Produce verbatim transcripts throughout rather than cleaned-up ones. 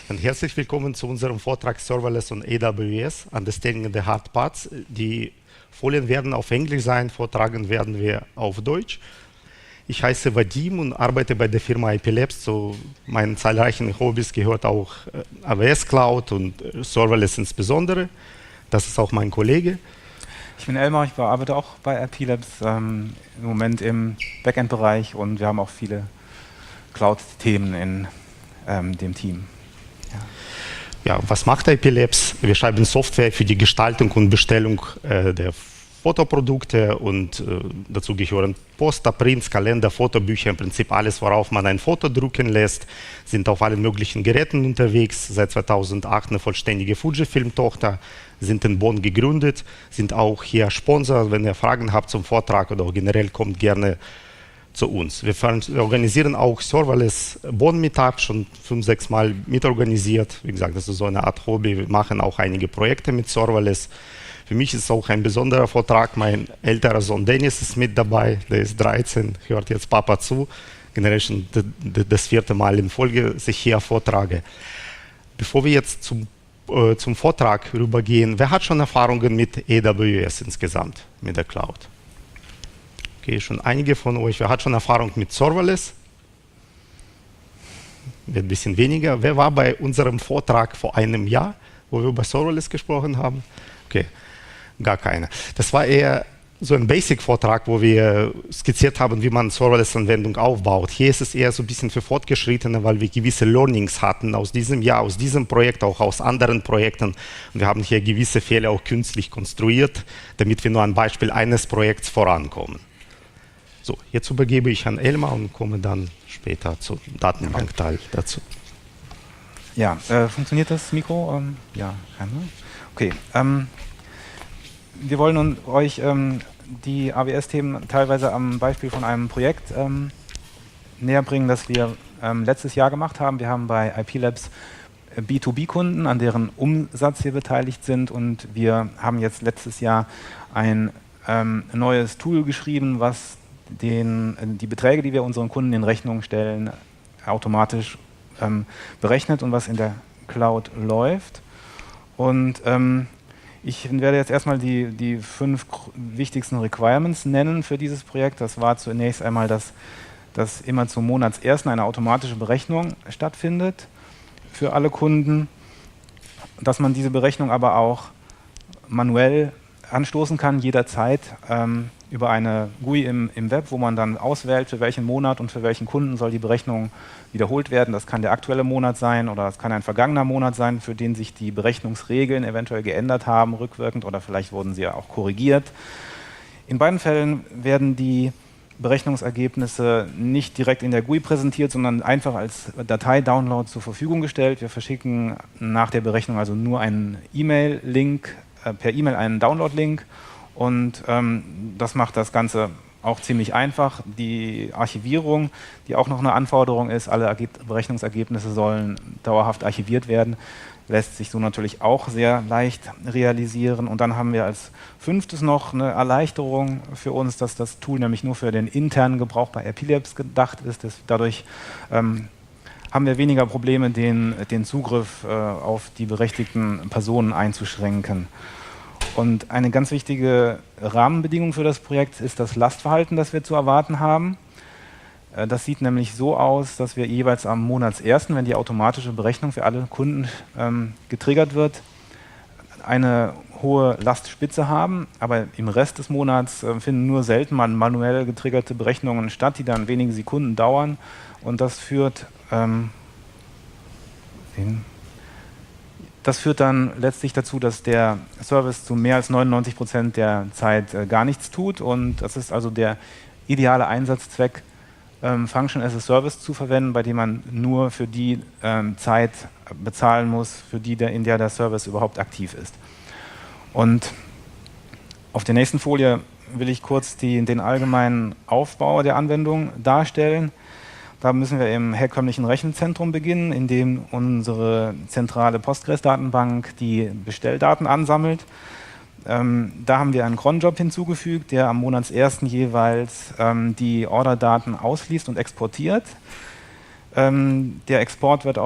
Und herzlich willkommen zu unserem Vortrag Serverless und A W S, Understanding the Hard Parts. Die Folien werden auf Englisch sein, vortragen werden wir auf Deutsch. Ich heiße Vadim und arbeite bei der Firma I P Labs. Zu meinen zahlreichen Hobbys gehört auch A W S Cloud und Serverless insbesondere. Das ist auch mein Kollege. Ich bin Elmar, ich arbeite auch bei I P Labs, ähm, im Moment im Backend-Bereich, und wir haben auch viele Cloud-Themen in ähm, dem Team. Ja. Ja, was macht I P Labs? Wir schreiben Software für die Gestaltung und Bestellung äh, der Fotoprodukte, und äh, dazu gehören Poster, Prints, Kalender, Fotobücher, im Prinzip alles, worauf man ein Foto drucken lässt, sind auf allen möglichen Geräten unterwegs, seit zweitausendacht eine vollständige Fujifilm-Tochter, sind in Bonn gegründet, sind auch hier Sponsor. Wenn ihr Fragen habt zum Vortrag oder auch generell, kommt gerne zu uns. Wir, wir organisieren auch Serverless Bonn Meetup, schon fünf, sechs Mal mitorganisiert. Wie gesagt, das ist so eine Art Hobby. Wir machen auch einige Projekte mit Serverless. Für mich ist es auch ein besonderer Vortrag. Mein älterer Sohn Dennis ist mit dabei, der ist dreizehn, hört jetzt Papa zu. Generell schon das vierte Mal in Folge sich hier vortrage. Bevor wir jetzt zum, äh, zum Vortrag rübergehen, wer hat schon Erfahrungen mit A W S insgesamt, mit der Cloud? Okay, schon einige von euch. Wer hat schon Erfahrung mit Serverless? Wird ein bisschen weniger. Wer war bei unserem Vortrag vor einem Jahr, wo wir über Serverless gesprochen haben? Okay. Gar keine. Das war eher so ein Basic-Vortrag, wo wir skizziert haben, wie man Serverless-Anwendung aufbaut. Hier ist es eher so ein bisschen für Fortgeschrittene, weil wir gewisse Learnings hatten aus diesem Jahr, aus diesem Projekt, auch aus anderen Projekten. Und wir haben hier gewisse Fehler auch künstlich konstruiert, damit wir nur ein Beispiel eines Projekts vorankommen. So, jetzt übergebe ich an Elmar und komme dann später zum Datenbankteil dazu. Ja, äh, funktioniert das Mikro? Ähm, ja, okay. Ähm, Wir wollen uns, euch ähm, die A W S-Themen teilweise am Beispiel von einem Projekt ähm, näher bringen, das wir ähm, letztes Jahr gemacht haben. Wir haben bei I P Labs äh, B zwei B-Kunden, an deren Umsatz wir beteiligt sind, und wir haben jetzt letztes Jahr ein ähm, neues Tool geschrieben, was den, äh, die Beträge, die wir unseren Kunden in Rechnung stellen, automatisch ähm, berechnet und was in der Cloud läuft. Und ähm, ich werde jetzt erstmal die, die fünf wichtigsten Requirements nennen für dieses Projekt. Das war zunächst einmal, dass, dass immer zum Monatsersten eine automatische Berechnung stattfindet für alle Kunden, dass man diese Berechnung aber auch manuell anstoßen kann, jederzeit ähm, über eine G U I im, im Web, wo man dann auswählt, für welchen Monat und für welchen Kunden soll die Berechnung wiederholt werden. Das kann der aktuelle Monat sein oder es kann ein vergangener Monat sein, für den sich die Berechnungsregeln eventuell geändert haben, rückwirkend, oder vielleicht wurden sie ja auch korrigiert. In beiden Fällen werden die Berechnungsergebnisse nicht direkt in der G U I präsentiert, sondern einfach als Datei-Download zur Verfügung gestellt. Wir verschicken nach der Berechnung also nur einen E-Mail-Link, äh, per E-Mail einen Download-Link, und ähm, das macht das Ganze auch ziemlich einfach. Die Archivierung, die auch noch eine Anforderung ist, alle Ergeb- Berechnungsergebnisse sollen dauerhaft archiviert werden, lässt sich so natürlich auch sehr leicht realisieren. Und dann haben wir als fünftes noch eine Erleichterung für uns, dass das Tool nämlich nur für den internen Gebrauch bei I P Labs gedacht ist. Das, dadurch ähm, haben wir weniger Probleme, den, den Zugriff äh, auf die berechtigten Personen einzuschränken. Und eine ganz wichtige Rahmenbedingung für das Projekt ist das Lastverhalten, das wir zu erwarten haben. Das sieht nämlich so aus, dass wir jeweils am Monatsersten, wenn die automatische Berechnung für alle Kunden ähm, getriggert wird, eine hohe Lastspitze haben, aber im Rest des Monats äh, finden nur selten mal manuell getriggerte Berechnungen statt, die dann wenige Sekunden dauern, und das führt ähm, den Das führt dann letztlich dazu, dass der Service zu mehr als neunundneunzig Prozent der Zeit äh, gar nichts tut, und das ist also der ideale Einsatzzweck, ähm, Function as a Service zu verwenden, bei dem man nur für die ähm, Zeit bezahlen muss, für die der, in der der Service überhaupt aktiv ist. Und auf der nächsten Folie will ich kurz die, den allgemeinen Aufbau der Anwendung darstellen. Da müssen wir im herkömmlichen Rechenzentrum beginnen, in dem unsere zentrale Postgres-Datenbank die Bestelldaten ansammelt. Ähm, da haben wir einen cron-Job hinzugefügt, der am Monatsersten jeweils ähm, die Orderdaten ausliest und exportiert. Ähm, der Export wird auf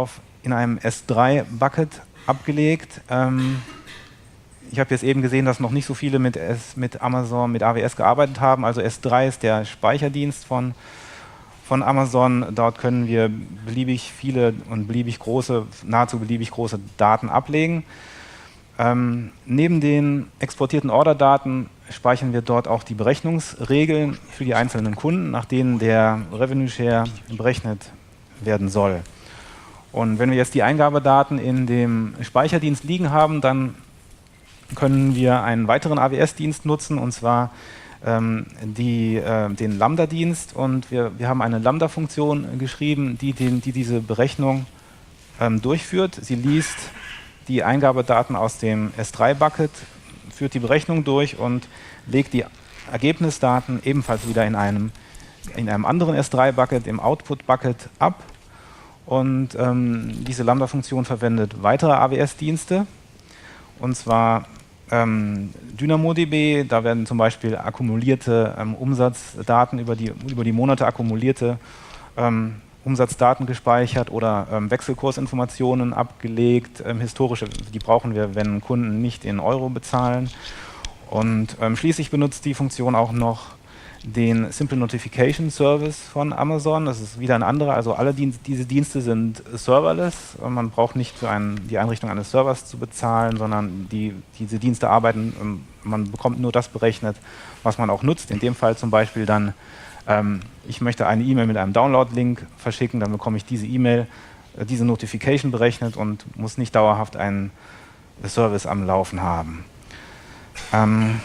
in einem S drei Bucket abgelegt. Ähm, ich habe jetzt eben gesehen, dass noch nicht so viele mit, S, mit Amazon, mit A W S gearbeitet haben. Also S drei ist der Speicherdienst von, von Amazon. Dort können wir beliebig viele und beliebig große, nahezu beliebig große Daten ablegen. Ähm, neben den exportierten Orderdaten speichern wir dort auch die Berechnungsregeln für die einzelnen Kunden, nach denen der Revenue Share berechnet werden soll. Und wenn wir jetzt die Eingabedaten in dem Speicherdienst liegen haben, dann können wir einen weiteren A W S-Dienst nutzen, und zwar ähm, die, äh, den Lambda-Dienst. Und wir, wir haben eine Lambda-Funktion geschrieben, die, den, die diese Berechnung ähm, durchführt. Sie liest die Eingabedaten aus dem S drei Bucket, führt die Berechnung durch und legt die Ergebnisdaten ebenfalls wieder in einem, in einem anderen S drei Bucket, im Output Bucket, ab. Und ähm, diese Lambda-Funktion verwendet weitere A W S-Dienste, und zwar ähm, DynamoDB. Da werden zum Beispiel akkumulierte ähm, Umsatzdaten über die, über die Monate akkumulierte ähm, Umsatzdaten gespeichert oder ähm, Wechselkursinformationen abgelegt, ähm, historische, die brauchen wir, wenn Kunden nicht in Euro bezahlen. Und ähm, schließlich benutzt die Funktion auch noch den Simple Notification Service von Amazon. Das ist wieder ein anderer, also alle Dienst, diese Dienste sind serverless. Man braucht nicht für einen, die Einrichtung eines Servers zu bezahlen, sondern die, diese Dienste arbeiten, man bekommt nur das berechnet, was man auch nutzt. In dem Fall zum Beispiel dann, ähm, ich möchte eine E-Mail mit einem Download-Link verschicken, dann bekomme ich diese E-Mail, äh, diese Notification berechnet und muss nicht dauerhaft einen Service am Laufen haben. Ähm,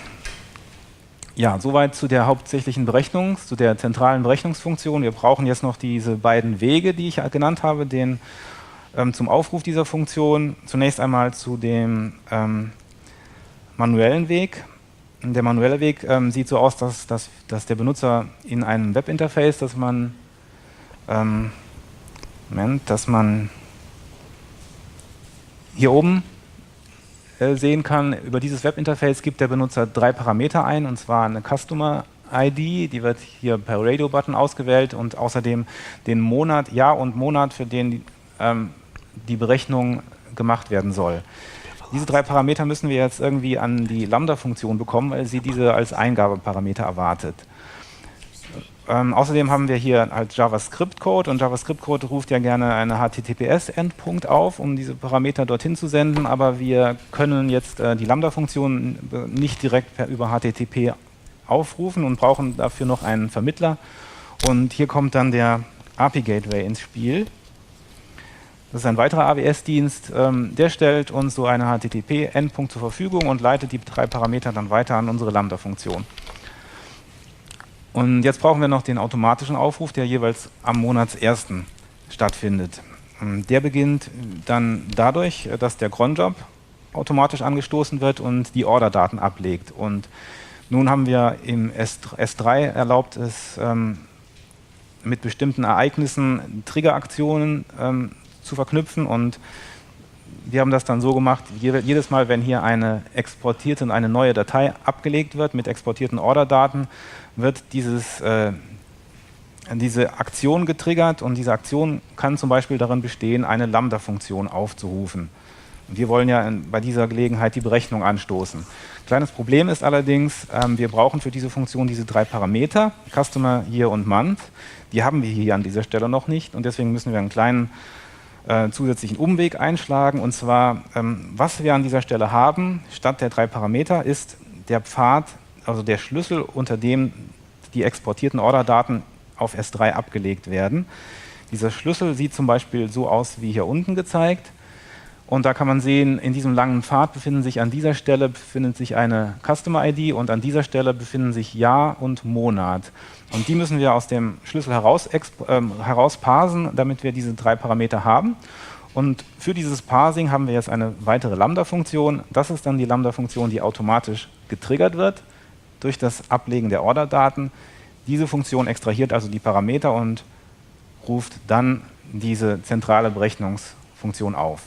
Ja, soweit zu der hauptsächlichen Berechnung, zu der zentralen Berechnungsfunktion. Wir brauchen jetzt noch diese beiden Wege, die ich genannt habe, den, ähm, zum Aufruf dieser Funktion. Zunächst einmal zu dem ähm, manuellen Weg. Der manuelle Weg ähm, sieht so aus, dass, dass, dass der Benutzer in einem Webinterface, dass man, ähm, Moment, dass man hier oben sehen kann, über dieses Webinterface gibt der Benutzer drei Parameter ein, und zwar eine Customer I D, die wird hier per Radio-Button ausgewählt, und außerdem den Monat, Jahr und Monat, für den die, ähm, die Berechnung gemacht werden soll. Diese drei Parameter müssen wir jetzt irgendwie an die Lambda-Funktion bekommen, weil sie diese als Eingabeparameter erwartet. Ähm, außerdem haben wir hier halt JavaScript-Code, und JavaScript-Code ruft ja gerne einen H T T P S-Endpunkt auf, um diese Parameter dorthin zu senden, aber wir können jetzt äh, die Lambda-Funktion nicht direkt per, über H T T P aufrufen und brauchen dafür noch einen Vermittler. Und hier kommt dann der A P I-Gateway ins Spiel. Das ist ein weiterer A W S-Dienst, ähm, der stellt uns so einen H T T P-Endpunkt zur Verfügung und leitet die drei Parameter dann weiter an unsere Lambda-Funktion. Und jetzt brauchen wir noch den automatischen Aufruf, der jeweils am Monatsersten stattfindet. Der beginnt dann dadurch, dass der Cronjob automatisch angestoßen wird und die Orderdaten ablegt. Und nun haben wir im S drei erlaubt es, ähm, mit bestimmten Ereignissen Triggeraktionen ähm, zu verknüpfen, und wir haben das dann so gemacht, jedes Mal, wenn hier eine exportierte und eine neue Datei abgelegt wird mit exportierten Orderdaten, wird dieses, äh, diese Aktion getriggert, und diese Aktion kann zum Beispiel darin bestehen, eine Lambda-Funktion aufzurufen. Und wir wollen ja bei dieser Gelegenheit die Berechnung anstoßen. Kleines Problem ist allerdings, ähm, wir brauchen für diese Funktion diese drei Parameter, Customer, Year und Month. Die haben wir hier an dieser Stelle noch nicht, und deswegen müssen wir einen kleinen Äh, zusätzlichen Umweg einschlagen. Und zwar, ähm, was wir an dieser Stelle haben, statt der drei Parameter, ist der Pfad, also der Schlüssel, unter dem die exportierten Orderdaten auf S drei abgelegt werden. Dieser Schlüssel sieht zum Beispiel so aus wie hier unten gezeigt. Und da kann man sehen, in diesem langen Pfad befinden sich an dieser Stelle befindet sich eine Customer I D, und an dieser Stelle befinden sich Jahr und Monat. Und die müssen wir aus dem Schlüssel heraus, äh, heraus parsen, damit wir diese drei Parameter haben. Und für dieses Parsing haben wir jetzt eine weitere Lambda-Funktion. Das ist dann die Lambda-Funktion, die automatisch getriggert wird durch das Ablegen der Orderdaten. Diese Funktion extrahiert also die Parameter und ruft dann diese zentrale Berechnungsfunktion auf.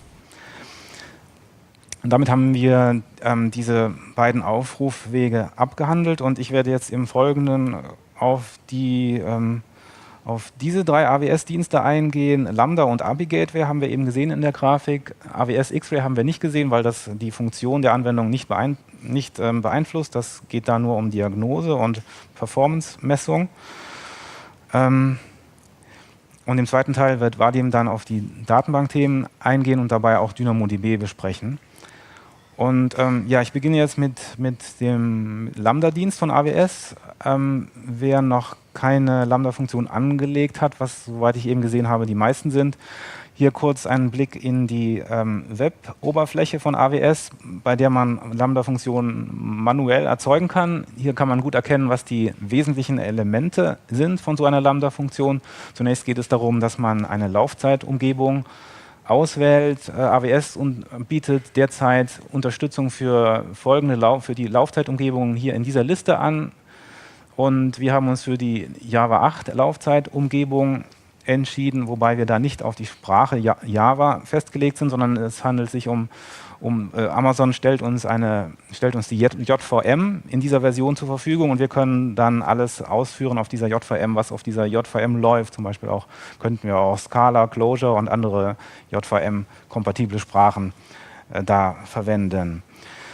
Und damit haben wir ähm, diese beiden Aufrufwege abgehandelt, und ich werde jetzt im Folgenden auf die ähm, auf diese drei A W S-Dienste eingehen. Lambda und A P I-Gateway haben wir eben gesehen in der Grafik. A W S X-Ray haben wir nicht gesehen, weil das die Funktion der Anwendung nicht, beein nicht ähm, beeinflusst. Das geht da nur um Diagnose und Performance-Messung. Ähm, und im zweiten Teil wird Vadim dann auf die Datenbankthemen eingehen und dabei auch DynamoDB besprechen. Und ähm, ja, ich beginne jetzt mit, mit dem Lambda-Dienst von A W S. Ähm, wer noch keine Lambda-Funktion angelegt hat, was, soweit ich eben gesehen habe, die meisten sind, hier kurz einen Blick in die ähm, Web-Oberfläche von A W S, bei der man Lambda-Funktionen manuell erzeugen kann. Hier kann man gut erkennen, was die wesentlichen Elemente sind von so einer Lambda-Funktion. Zunächst geht es darum, dass man eine Laufzeitumgebung auswählt. Äh, A W S und bietet derzeit Unterstützung für folgende Lau für die Laufzeitumgebungen hier in dieser Liste an. Und wir haben uns für die Java acht Laufzeitumgebung entschieden, wobei wir da nicht auf die Sprache Java festgelegt sind, sondern es handelt sich um, um äh, Amazon stellt uns, eine, stellt uns die J V M in dieser Version zur Verfügung und wir können dann alles ausführen auf dieser J V M, was auf dieser J V M läuft. Zum Beispiel auch könnten wir auch Scala, Clojure und andere J V M-kompatible Sprachen äh, da verwenden.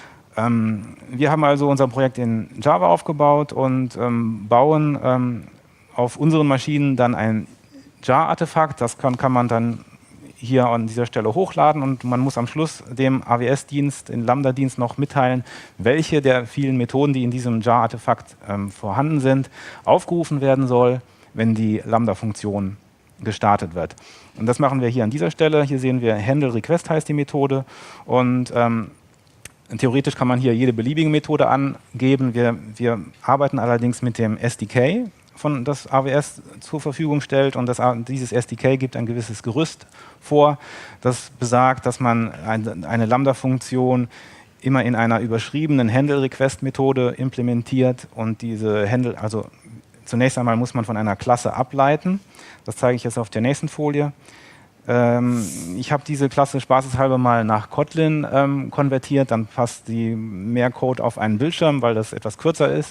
Ähm, wir haben also unser Projekt in Java aufgebaut und ähm, bauen ähm, auf unseren Maschinen dann ein Jar-Artefakt. Das kann, kann man dann hier an dieser Stelle hochladen und man muss am Schluss dem A W S-Dienst, den Lambda-Dienst noch mitteilen, welche der vielen Methoden, die in diesem Jar-Artefakt ähm, vorhanden sind, aufgerufen werden soll, wenn die Lambda-Funktion gestartet wird. Und das machen wir hier an dieser Stelle. Hier sehen wir Handle Request heißt die Methode und ähm, theoretisch kann man hier jede beliebige Methode angeben. Wir, wir arbeiten allerdings mit dem S D K, von das A W S zur Verfügung stellt und das, dieses S D K gibt ein gewisses Gerüst vor, das besagt, dass man ein, eine Lambda-Funktion immer in einer überschriebenen Handle-Request-Methode implementiert und diese Handle, also zunächst einmal muss man von einer Klasse ableiten, das zeige ich jetzt auf der nächsten Folie. Ähm, ich habe diese Klasse spaßeshalber mal nach Kotlin ähm, konvertiert, dann passt die mehr Code auf einen Bildschirm, weil das etwas kürzer ist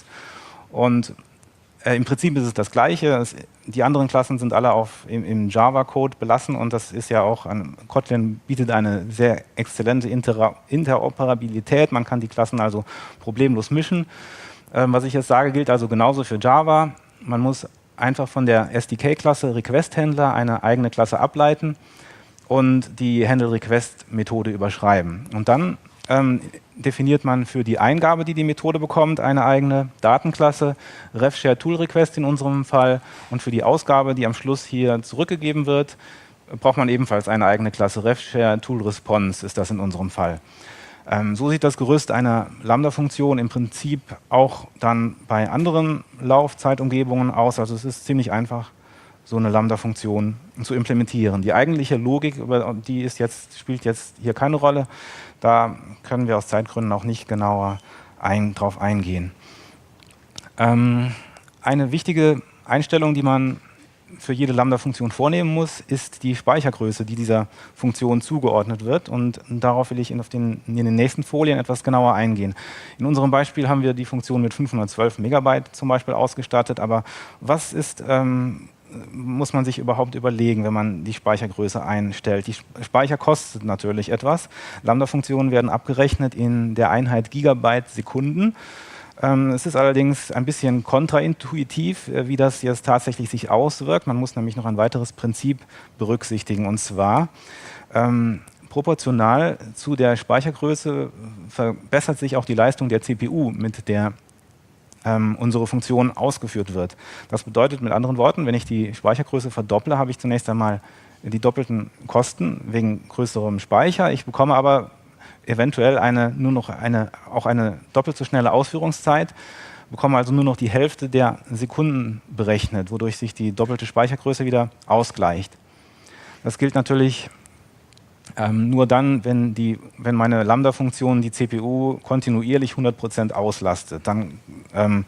und im Prinzip ist es das Gleiche. Es, die anderen Klassen sind alle auf, im, im Java-Code belassen und das ist ja auch, ein, Kotlin bietet eine sehr exzellente Inter Interoperabilität. Man kann die Klassen also problemlos mischen. Ähm, was ich jetzt sage, gilt also genauso für Java. Man muss einfach von der S D K-Klasse Request-Handler eine eigene Klasse ableiten und die Handle-Request-Methode überschreiben. Und dann ähm, definiert man für die Eingabe, die die Methode bekommt, eine eigene Datenklasse, RefShare-Tool-Request in unserem Fall. Und für die Ausgabe, die am Schluss hier zurückgegeben wird, braucht man ebenfalls eine eigene Klasse, RefShare-Tool-Response ist das in unserem Fall. Ähm, so sieht das Gerüst einer Lambda-Funktion im Prinzip auch dann bei anderen Laufzeitumgebungen aus. Also es ist ziemlich einfach, so eine Lambda-Funktion zu implementieren. Die eigentliche Logik, über die ist jetzt, spielt jetzt hier keine Rolle. Da können wir aus Zeitgründen auch nicht genauer ein, drauf eingehen. Ähm, eine wichtige Einstellung, die man für jede Lambda-Funktion vornehmen muss, ist die Speichergröße, die dieser Funktion zugeordnet wird. Und darauf will ich in, auf den, in den nächsten Folien etwas genauer eingehen. In unserem Beispiel haben wir die Funktion mit fünfhundertzwölf Megabyte zum Beispiel ausgestattet. Aber was ist ähm, muss man sich überhaupt überlegen, wenn man die Speichergröße einstellt. Die Speicher kostet natürlich etwas. Lambda-Funktionen werden abgerechnet in der Einheit Gigabyte Sekunden. Ähm, es ist allerdings ein bisschen kontraintuitiv, äh, wie das jetzt tatsächlich sich auswirkt. Man muss nämlich noch ein weiteres Prinzip berücksichtigen, und zwar ähm, proportional zu der Speichergröße verbessert sich auch die Leistung der C P U, mit der Ähm, unsere Funktion ausgeführt wird. Das bedeutet mit anderen Worten, wenn ich die Speichergröße verdopple, habe ich zunächst einmal die doppelten Kosten wegen größerem Speicher. Ich bekomme aber eventuell eine, nur noch eine, auch eine doppelt so schnelle Ausführungszeit, bekomme also nur noch die Hälfte der Sekunden berechnet, wodurch sich die doppelte Speichergröße wieder ausgleicht. Das gilt natürlich Ähm, nur dann, wenn, die, wenn meine Lambda-Funktion die C P U kontinuierlich hundert Prozent auslastet. Dann, ähm,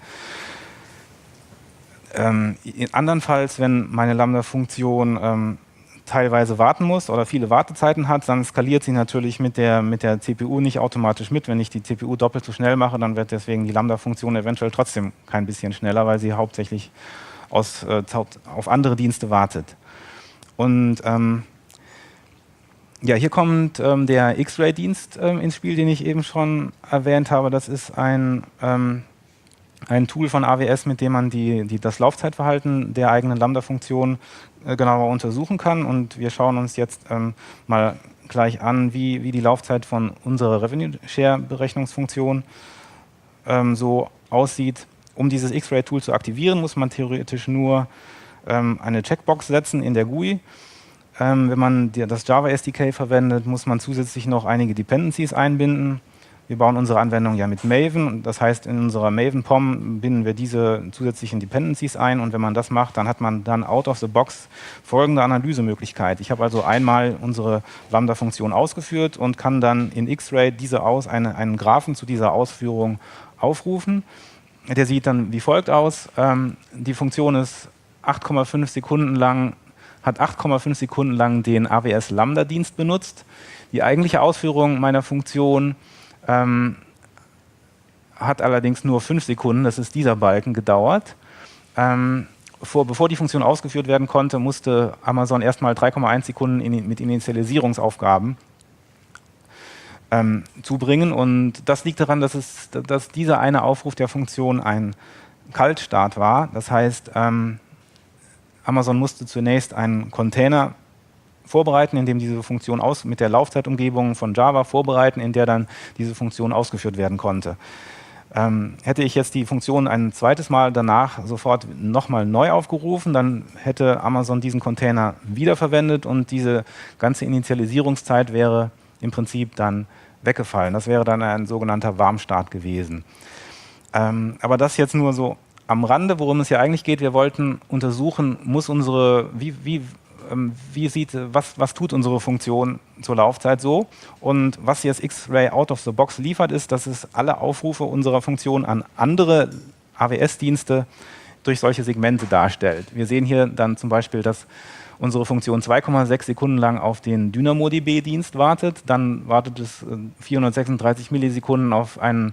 ähm, andernfalls, wenn meine Lambda-Funktion ähm, teilweise warten muss oder viele Wartezeiten hat, dann skaliert sie natürlich mit der, mit der C P U nicht automatisch mit. Wenn ich die C P U doppelt so schnell mache, dann wird deswegen die Lambda-Funktion eventuell trotzdem kein bisschen schneller, weil sie hauptsächlich aus, äh, auf andere Dienste wartet. Und ähm, ja, hier kommt ähm, der X-Ray-Dienst ähm, ins Spiel, den ich eben schon erwähnt habe. Das ist ein, ähm, ein Tool von A W S, mit dem man die, die, das Laufzeitverhalten der eigenen Lambda-Funktion äh, genauer untersuchen kann. Und wir schauen uns jetzt ähm, mal gleich an, wie, wie die Laufzeit von unserer Revenue-Share-Berechnungsfunktion ähm, so aussieht. Um dieses X-Ray-Tool zu aktivieren, muss man theoretisch nur ähm, eine Checkbox setzen in der G U I. Ähm, wenn man die, das Java S D K verwendet, muss man zusätzlich noch einige Dependencies einbinden. Wir bauen unsere Anwendung ja mit Maven. Das heißt, in unserer Maven P O M binden wir diese zusätzlichen Dependencies ein. Und wenn man das macht, dann hat man dann out of the box folgende Analysemöglichkeit. Ich habe also einmal unsere Lambda-Funktion ausgeführt und kann dann in X-Ray diese aus, eine, einen Graphen zu dieser Ausführung aufrufen. Der sieht dann wie folgt aus. Ähm, die Funktion ist acht Komma fünf Sekunden lang hat acht Komma fünf Sekunden lang den A W S Lambda-Dienst benutzt. Die eigentliche Ausführung meiner Funktion ähm, hat allerdings nur fünf Sekunden, das ist dieser Balken, gedauert. Ähm, vor, bevor die Funktion ausgeführt werden konnte, musste Amazon erstmal drei Komma eins Sekunden in, mit Initialisierungsaufgaben ähm, zubringen. Und das liegt daran, dass, es, dass dieser eine Aufruf der Funktion ein Kaltstart war. Das heißt, ähm, Amazon musste zunächst einen Container vorbereiten, in dem diese Funktion aus, mit der Laufzeitumgebung von Java vorbereiten, in der dann diese Funktion ausgeführt werden konnte. Ähm, hätte ich jetzt die Funktion ein zweites Mal danach sofort nochmal neu aufgerufen, dann hätte Amazon diesen Container wiederverwendet und diese ganze Initialisierungszeit wäre im Prinzip dann weggefallen. Das wäre dann ein sogenannter Warmstart gewesen. Ähm, aber das jetzt nur so am Rande, worum es ja eigentlich geht. Wir wollten untersuchen, muss unsere, wie, wie, ähm, wie sieht, was, was tut unsere Funktion zur Laufzeit so? Und was jetzt X-Ray out of the box liefert, ist, dass es alle Aufrufe unserer Funktion an andere A W S-Dienste durch solche Segmente darstellt. Wir sehen hier dann zum Beispiel, dass unsere Funktion zwei Komma sechs Sekunden lang auf den DynamoDB-Dienst wartet, dann wartet es vierhundertsechsunddreißig Millisekunden auf einen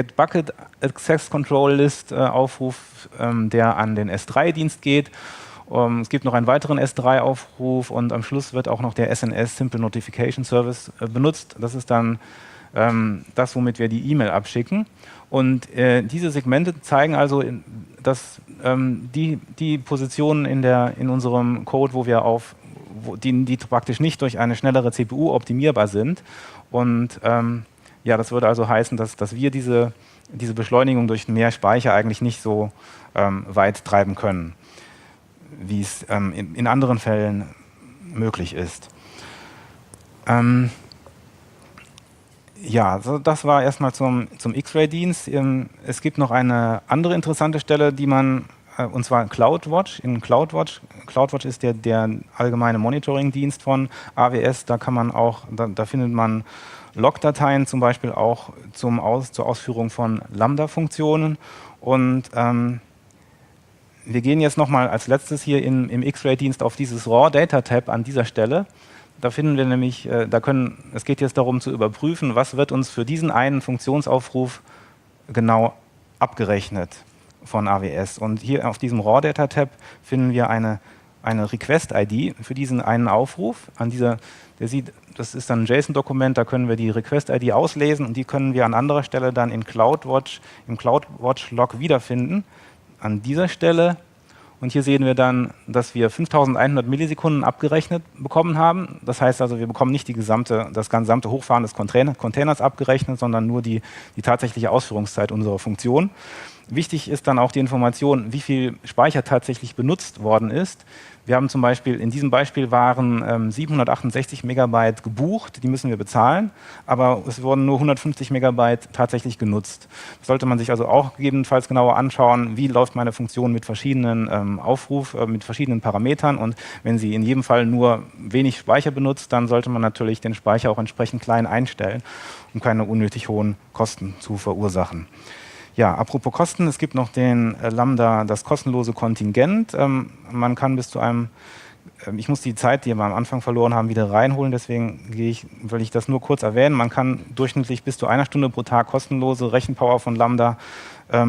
Get-Bucket-Access-Control-List-Aufruf, ähm, der an den S drei Dienst geht. Um, es gibt noch einen weiteren S drei Aufruf und am Schluss wird auch noch der S N S Simple Notification Service äh, benutzt. Das ist dann ähm, das, womit wir die E-Mail abschicken. Und äh, diese Segmente zeigen also, in, dass ähm, die, die Positionen in, der, in unserem Code, wo wir auf, wo die, die praktisch nicht durch eine schnellere C P U optimierbar sind. Und ähm, ja, das würde also heißen, dass, dass wir diese, diese Beschleunigung durch mehr Speicher eigentlich nicht so ähm, weit treiben können, wie es ähm, in, in anderen Fällen möglich ist. Ähm, Ja, so das war erstmal zum, zum X-Ray-Dienst. Es gibt noch eine andere interessante Stelle, die man, und zwar CloudWatch. In CloudWatch, CloudWatch ist der, der allgemeine Monitoring-Dienst von A W S. Da kann man auch, da, da findet man Log-Dateien zum Beispiel auch zum Aus, zur Ausführung von Lambda-Funktionen. Und ähm, wir gehen jetzt nochmal als letztes hier in, im X-Ray-Dienst auf dieses Raw-Data-Tab an dieser Stelle. Da finden wir nämlich, äh, da können, es geht jetzt darum zu überprüfen, was wird uns für diesen einen Funktionsaufruf genau abgerechnet von A W S. Und hier auf diesem Raw-Data-Tab finden wir eine, eine Request-I D für diesen einen Aufruf. An dieser, der sieht, das ist dann ein JSON-Dokument, da können wir die Request-I D auslesen und die können wir an anderer Stelle dann in CloudWatch, im CloudWatch-Log wiederfinden. An dieser Stelle. Und hier sehen wir dann, dass wir fünftausendeinhundert Millisekunden abgerechnet bekommen haben. Das heißt also, wir bekommen nicht die gesamte, das gesamte Hochfahren des Container, Containers abgerechnet, sondern nur die, die tatsächliche Ausführungszeit unserer Funktion. Wichtig ist dann auch die Information, wie viel Speicher tatsächlich benutzt worden ist. Wir haben zum Beispiel, in diesem Beispiel waren ähm, siebenhundertachtundsechzig Megabyte gebucht, die müssen wir bezahlen, aber es wurden nur hundertfünfzig Megabyte tatsächlich genutzt. Das sollte man sich also auch gegebenenfalls genauer anschauen, wie läuft meine Funktion mit verschiedenen ähm, Aufruf, äh, mit verschiedenen Parametern, und wenn sie in jedem Fall nur wenig Speicher benutzt, dann sollte man natürlich den Speicher auch entsprechend klein einstellen, um keine unnötig hohen Kosten zu verursachen. Ja, apropos Kosten, es gibt noch den äh, Lambda, das kostenlose Kontingent. Ähm, man kann bis zu einem, äh, ich muss die Zeit, die wir am Anfang verloren haben, wieder reinholen, deswegen gehe ich, will ich das nur kurz erwähnen. Man kann durchschnittlich bis zu einer Stunde pro Tag kostenlose Rechenpower von Lambda ähm,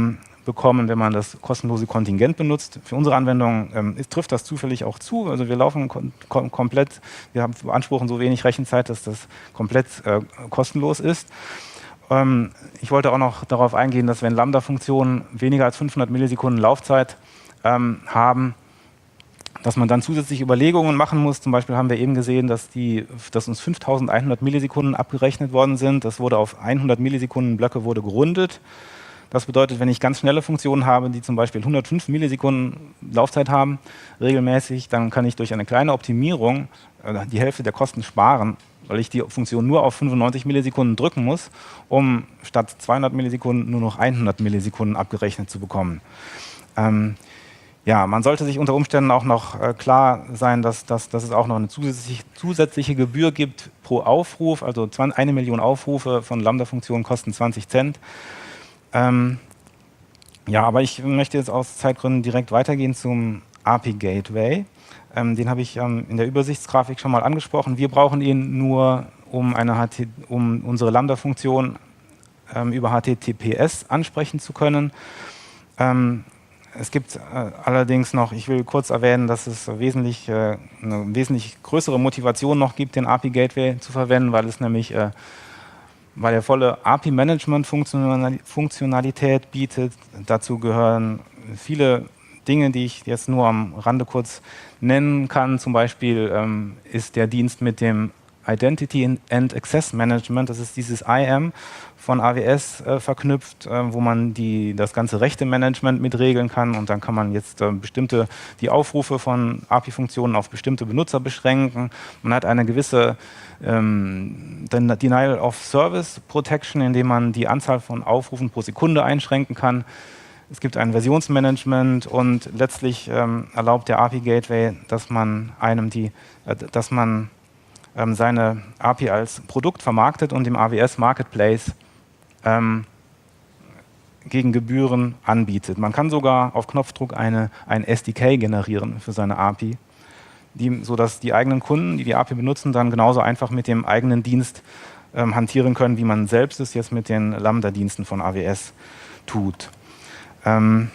bekommen, wenn man das kostenlose Kontingent benutzt. Für unsere Anwendung ähm, ist, trifft das zufällig auch zu. Also wir laufen kom kom komplett, wir haben beanspruchen so wenig Rechenzeit, dass das komplett äh, kostenlos ist. Ähm, ich wollte auch noch darauf eingehen, dass wenn Lambda-Funktionen weniger als fünfhundert Millisekunden Laufzeit ähm, haben, dass man dann zusätzliche Überlegungen machen muss. Zum Beispiel haben wir eben gesehen, dass, die, dass uns fünftausendeinhundert Millisekunden abgerechnet worden sind. Das wurde auf hundert Millisekunden Blöcke wurde gerundet. Das bedeutet, wenn ich ganz schnelle Funktionen habe, die zum Beispiel hundertfünf Millisekunden Laufzeit haben, regelmäßig, dann kann ich durch eine kleine Optimierung äh, die Hälfte der Kosten sparen, weil ich die Funktion nur auf fünfundneunzig Millisekunden drücken muss, um statt zweihundert Millisekunden nur noch hundert Millisekunden abgerechnet zu bekommen. Ähm, Ja, man sollte sich unter Umständen auch noch äh, klar sein, dass, dass, dass es auch noch eine zusätzliche, zusätzliche Gebühr gibt pro Aufruf. Also eine Million Aufrufe von Lambda-Funktionen kosten zwanzig Cent. Ähm, ja, aber ich möchte jetzt aus Zeitgründen direkt weitergehen zum A P I Gateway. Ähm, den habe ich ähm, in der Übersichtsgrafik schon mal angesprochen. Wir brauchen ihn nur, um, eine H T, um unsere Lambda-Funktion ähm, über H T T P S ansprechen zu können. Ähm, Es gibt äh, allerdings noch, ich will kurz erwähnen, dass es wesentlich, äh, eine wesentlich größere Motivation noch gibt, den A P I Gateway zu verwenden, weil es nämlich, äh, weil er volle A P I-Management-Funktionalität bietet. Dazu gehören viele Dinge, die ich jetzt nur am Rande kurz nennen kann. Zum Beispiel ähm, ist der Dienst mit dem Identity and Access Management, das ist dieses I A M von A W S äh, verknüpft, äh, wo man die, das ganze Rechte-Management mit regeln kann, und dann kann man jetzt äh, bestimmte, die Aufrufe von A P I-Funktionen auf bestimmte Benutzer beschränken. Man hat eine gewisse ähm, Denial of Service Protection, indem man die Anzahl von Aufrufen pro Sekunde einschränken kann. Es gibt ein Versionsmanagement, und letztlich ähm, erlaubt der A P I Gateway, dass man einem die, äh, dass man ähm, seine A P I als Produkt vermarktet und im A W S Marketplace ähm, gegen Gebühren anbietet. Man kann sogar auf Knopfdruck eine, ein S D K generieren für seine A P I, die, sodass die eigenen Kunden, die die A P I benutzen, dann genauso einfach mit dem eigenen Dienst ähm, hantieren können, wie man selbst es jetzt mit den Lambda-Diensten von A W S tut. Ähm,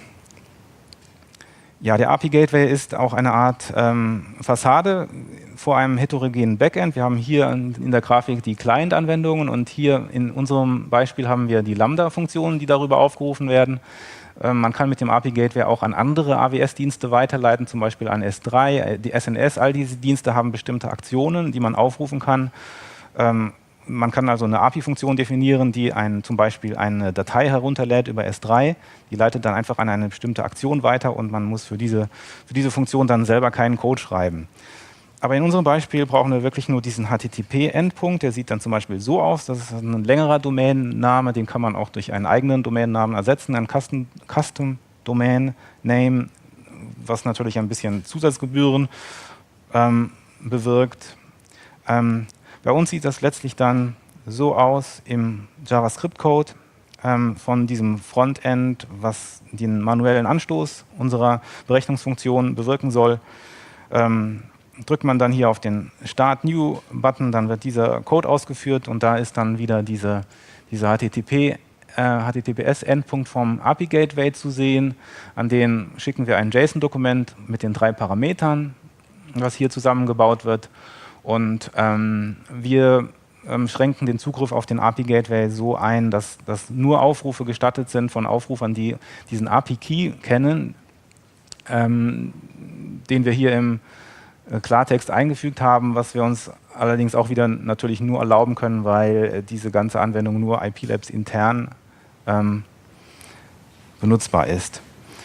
ja, der A P I Gateway ist auch eine Art ähm, Fassade vor einem heterogenen Backend. Wir haben hier in der Grafik die Client-Anwendungen, und hier in unserem Beispiel haben wir die Lambda-Funktionen, die darüber aufgerufen werden. Ähm, man kann mit dem A P I Gateway auch an andere A W S-Dienste weiterleiten, zum Beispiel an S drei, die S N S. All diese Dienste haben bestimmte Aktionen, die man aufrufen kann. Ähm, Man kann also eine A P I-Funktion definieren, die ein, zum Beispiel eine Datei herunterlädt über S drei. Die leitet dann einfach an eine bestimmte Aktion weiter, und man muss für diese, für diese Funktion dann selber keinen Code schreiben. Aber in unserem Beispiel brauchen wir wirklich nur diesen H T T P-Endpunkt. Der sieht dann zum Beispiel so aus. Das ist ein längerer Domainname. Den kann man auch durch einen eigenen Domainnamen ersetzen, einen Custom, Custom Domain Name, was natürlich ein bisschen Zusatzgebühren ähm, bewirkt. Ähm, Bei uns sieht das letztlich dann so aus im JavaScript-Code ähm, von diesem Frontend, was den manuellen Anstoß unserer Berechnungsfunktion bewirken soll. Ähm, drückt man dann hier auf den Start New-Button, dann wird dieser Code ausgeführt, und da ist dann wieder diese, dieser H T T P, äh, H T T P S-Endpunkt vom A P I Gateway zu sehen. An den schicken wir ein JSON-Dokument mit den drei Parametern, was hier zusammengebaut wird. Und ähm, wir ähm, schränken den Zugriff auf den A P I Gateway so ein, dass, dass nur Aufrufe gestattet sind von Aufrufern, die diesen A P I Key kennen, ähm, den wir hier im äh, Klartext eingefügt haben, was wir uns allerdings auch wieder natürlich nur erlauben können, weil äh, diese ganze Anwendung nur I P Labs intern ähm, benutzbar ist.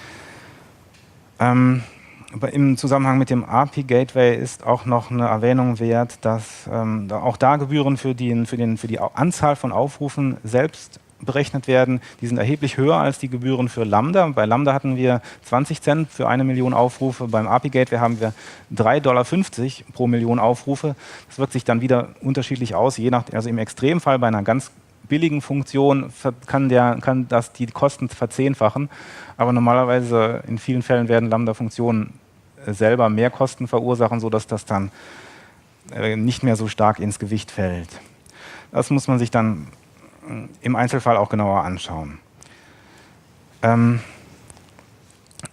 Ähm, Aber im Zusammenhang mit dem A P I Gateway ist auch noch eine Erwähnung wert, dass ähm, da auch da Gebühren für, den, für, den, für die Anzahl von Aufrufen selbst berechnet werden. Die sind erheblich höher als die Gebühren für Lambda. Bei Lambda hatten wir zwanzig Cent für eine Million Aufrufe. Beim A P I Gateway haben wir drei Dollar fünfzig pro Million Aufrufe. Das wirkt sich dann wieder unterschiedlich aus, je nach, also im Extremfall bei einer ganz billigen Funktion kann, der, kann das die Kosten verzehnfachen. Aber normalerweise in vielen Fällen werden Lambda-Funktionen selber mehr Kosten verursachen, sodass das dann äh, nicht mehr so stark ins Gewicht fällt. Das muss man sich dann im Einzelfall auch genauer anschauen. Ähm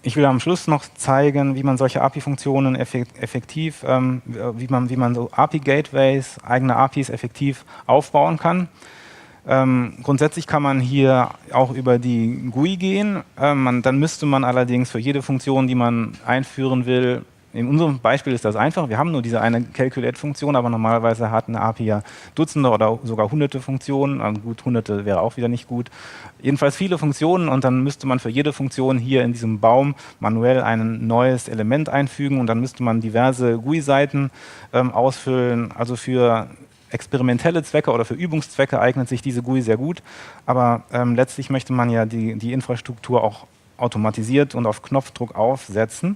ich will am Schluss noch zeigen, wie man solche A P I-Funktionen effektiv, ähm, wie man, wie man so A P I-Gateways, eigene A P Is effektiv aufbauen kann. Ähm, grundsätzlich kann man hier auch über die G U I gehen. Ähm, man, dann müsste man allerdings für jede Funktion, die man einführen will, in unserem Beispiel ist das einfach. Wir haben nur diese eine Calculate-Funktion, aber normalerweise hat eine A P I ja Dutzende oder sogar hunderte Funktionen. Also gut, hunderte wäre auch wieder nicht gut. Jedenfalls viele Funktionen und dann müsste man für jede Funktion hier in diesem Baum manuell ein neues Element einfügen und dann müsste man diverse G U I-Seiten ähm, ausfüllen. Also für experimentelle Zwecke oder für Übungszwecke eignet sich diese G U I sehr gut. Aber ähm, letztlich möchte man ja die, die Infrastruktur auch automatisiert und auf Knopfdruck aufsetzen.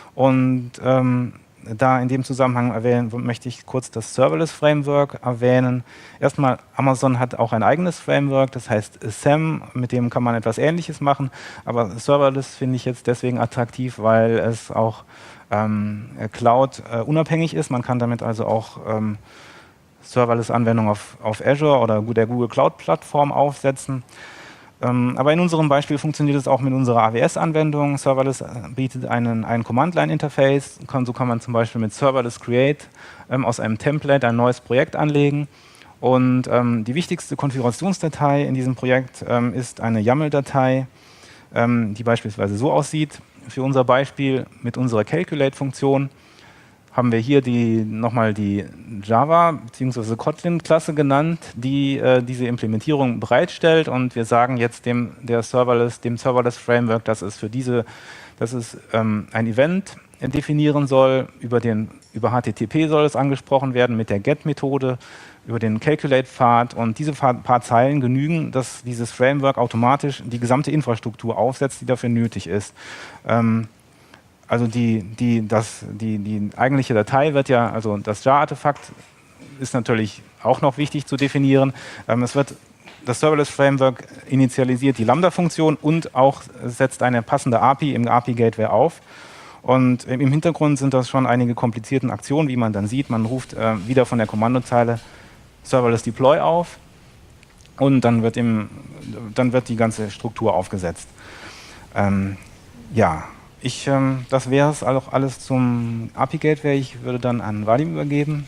Und ähm, da in dem Zusammenhang erwähnen, möchte ich kurz das Serverless Framework erwähnen. Erstmal, Amazon hat auch ein eigenes Framework, das heißt SAM, mit dem kann man etwas Ähnliches machen, aber Serverless finde ich jetzt deswegen attraktiv, weil es auch ähm, Cloud äh, unabhängig ist. Man kann damit also auch ähm, Serverless-Anwendungen auf, auf Azure oder der Google Cloud-Plattform aufsetzen. Aber in unserem Beispiel funktioniert es auch mit unserer A W S-Anwendung. Serverless bietet einen, ein Command-Line-Interface. So kann man zum Beispiel mit Serverless Create ähm, aus einem Template ein neues Projekt anlegen. Und ähm, die wichtigste Konfigurationsdatei in diesem Projekt ähm, ist eine YAML-Datei, ähm, die beispielsweise so aussieht. Für unser Beispiel mit unserer Calculate-Funktion haben wir hier die, nochmal die Java bzw. Kotlin-Klasse genannt, die äh, diese Implementierung bereitstellt und wir sagen jetzt dem, der Serverless, dem Serverless-Framework, dass es für diese, dass es ähm, ein Event definieren soll, über, den, über H T T P soll es angesprochen werden mit der Get-Methode, über den Calculate-Pfad und diese paar Zeilen genügen, dass dieses Framework automatisch die gesamte Infrastruktur aufsetzt, die dafür nötig ist. Ähm, Also die, die, das, die, die eigentliche Datei wird ja, also das Jar-Artefakt ist natürlich auch noch wichtig zu definieren. Ähm, es wird das Serverless-Framework initialisiert die Lambda-Funktion und auch setzt eine passende A P I im A P I-Gateway auf. Und im Hintergrund sind das schon einige komplizierte Aktionen, wie man dann sieht. Man ruft äh, wieder von der Kommandozeile Serverless Deploy auf und dann wird, im, dann wird die ganze Struktur aufgesetzt. Ähm, ja. Ich, ähm, das wäre es auch alles zum A P I-Gateway. Ich würde dann an Vadim übergeben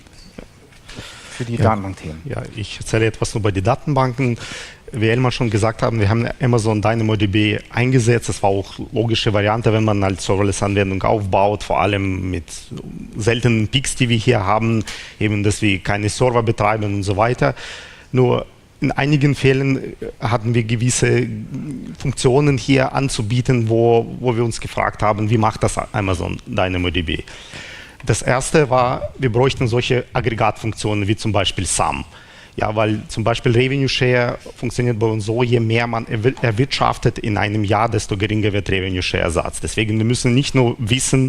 für die ja, Datenbankthemen. Ja, ich erzähle etwas über die Datenbanken. Wie Elmar schon gesagt haben, wir haben Amazon DynamoDB eingesetzt. Das war auch eine logische Variante, wenn man als Serverless-Anwendung aufbaut, vor allem mit seltenen Peaks, die wir hier haben, eben, dass wir keine Server betreiben und so weiter. Nur in einigen Fällen hatten wir gewisse Funktionen hier anzubieten, wo, wo wir uns gefragt haben, wie macht das Amazon DynamoDB? Das erste war, wir bräuchten solche Aggregatfunktionen wie zum Beispiel SAM. Ja, weil zum Beispiel Revenue Share funktioniert bei uns so, je mehr man erwirtschaftet in einem Jahr, desto geringer wird Revenue Share Satz. Deswegen wir müssen nicht nur wissen,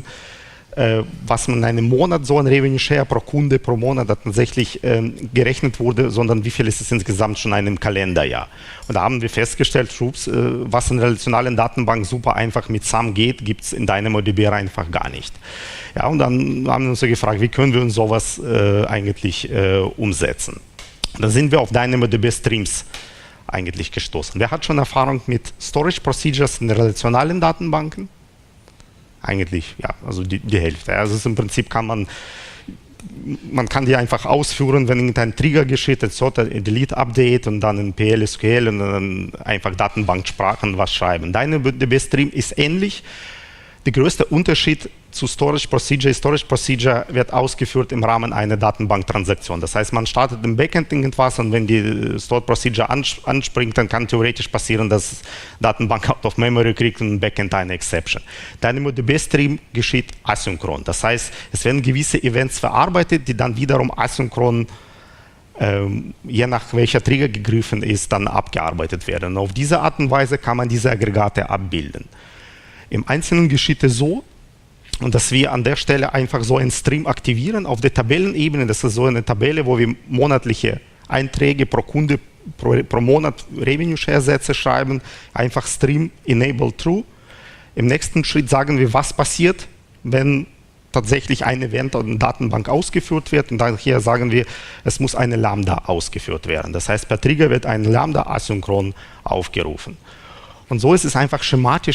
was man in einem Monat so ein Revenue Share pro Kunde pro Monat tatsächlich ähm, gerechnet wurde, sondern wie viel ist es insgesamt schon in einem Kalenderjahr. Und da haben wir festgestellt, Schubs, äh, was in relationalen Datenbanken super einfach mit SAM geht, gibt es in DynamoDB einfach gar nicht. Ja, und dann haben wir uns so gefragt, wie können wir uns sowas äh, eigentlich äh, umsetzen. Und dann sind wir auf DynamoDB Streams eigentlich gestoßen. Wer hat schon Erfahrung mit Storage Procedures in relationalen Datenbanken? Eigentlich, ja, also die, die Hälfte. Also im Prinzip kann man, man kann die einfach ausführen, wenn irgendein Trigger geschieht, et cetera, Delete-Update und dann in P L S Q L und dann einfach Datenbanksprachen was schreiben. DynamoDB Stream ist ähnlich. Der größte Unterschied zu Storage Procedure ist, Storage Procedure wird ausgeführt im Rahmen einer Datenbanktransaktion. Das heißt, man startet im Backend irgendwas und wenn die Storage Procedure anspringt, dann kann theoretisch passieren, dass Datenbank out of memory kriegt und im Backend eine Exception. DynamoDB Stream geschieht asynchron. Das heißt, es werden gewisse Events verarbeitet, die dann wiederum asynchron, ähm, je nach welcher Trigger gegriffen ist, dann abgearbeitet werden. Und auf diese Art und Weise kann man diese Aggregate abbilden. Im Einzelnen geschieht es so, dass wir an der Stelle einfach so einen Stream aktivieren auf der Tabellenebene. Das ist so eine Tabelle, wo wir monatliche Einträge pro Kunde pro, pro Monat Revenue Share Sätze schreiben. Einfach Stream Enable True. Im nächsten Schritt sagen wir, was passiert, wenn tatsächlich ein Event oder eine Datenbank ausgeführt wird. Und dann hier sagen wir, es muss eine Lambda ausgeführt werden. Das heißt, per Trigger wird ein Lambda asynchron aufgerufen. Und so ist es einfach schematisch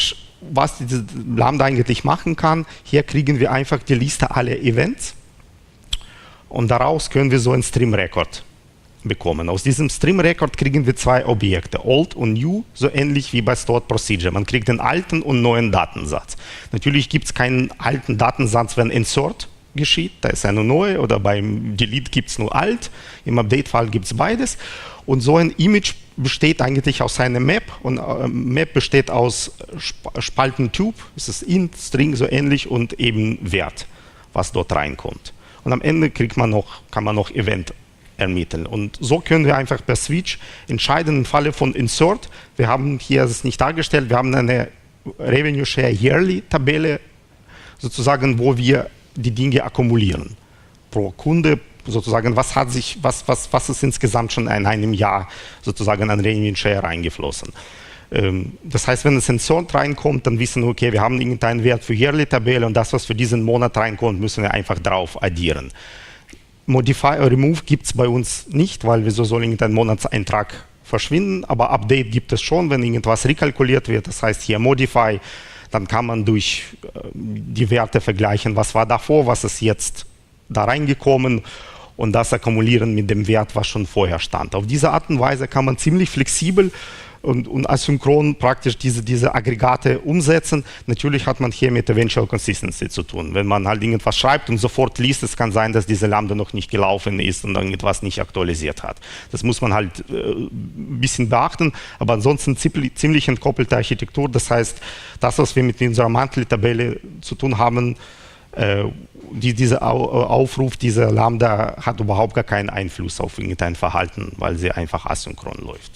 was diese Lambda eigentlich machen kann, hier kriegen wir einfach die Liste aller Events und daraus können wir so einen Stream-Record bekommen. Aus diesem Stream-Record kriegen wir zwei Objekte, Old und New, so ähnlich wie bei Stored Procedure. Man kriegt den alten und neuen Datensatz. Natürlich gibt es keinen alten Datensatz, wenn Insert geschieht, da ist eine neue, oder beim Delete gibt es nur alt, im Update-Fall gibt es beides. Und so ein Image besteht eigentlich aus einer Map und äh, Map besteht aus Sp Spalten-Typ, es ist int, String so ähnlich und eben Wert, was dort reinkommt. Und am Ende kriegt man noch, kann man noch Event ermitteln. Und so können wir einfach per Switch entscheiden im Falle von Insert. Wir haben hier, das ist nicht dargestellt, wir haben eine Revenue Share Yearly Tabelle, sozusagen, wo wir die Dinge akkumulieren. Pro Kunde, sozusagen, was hat sich, was, was, was ist insgesamt schon in einem Jahr sozusagen an Revenue Share reingeflossen. Ähm, das heißt, wenn es in Insert reinkommt, dann wissen wir, okay, wir haben irgendeinen Wert für Yearly Tabelle und das, was für diesen Monat reinkommt, müssen wir einfach drauf addieren. Modify oder Remove gibt es bei uns nicht, weil wieso soll irgendein Monatseintrag verschwinden, aber Update gibt es schon, wenn irgendwas rekalkuliert wird, das heißt hier Modify, dann kann man durch äh, die Werte vergleichen, was war davor, was ist jetzt da reingekommen und das akkumulieren mit dem Wert, was schon vorher stand. Auf diese Art und Weise kann man ziemlich flexibel und, und asynchron praktisch diese, diese Aggregate umsetzen. Natürlich hat man hier mit Eventual Consistency zu tun. Wenn man halt irgendwas schreibt und sofort liest, es kann sein, dass diese Lambda noch nicht gelaufen ist und irgendwas nicht aktualisiert hat. Das muss man halt äh, ein bisschen beachten, aber ansonsten ziemlich entkoppelte Architektur. Das heißt, das, was wir mit unserer Monthly-Tabelle zu tun haben, äh, die, dieser Aufruf dieser Lambda hat überhaupt gar keinen Einfluss auf irgendein Verhalten, weil sie einfach asynchron läuft.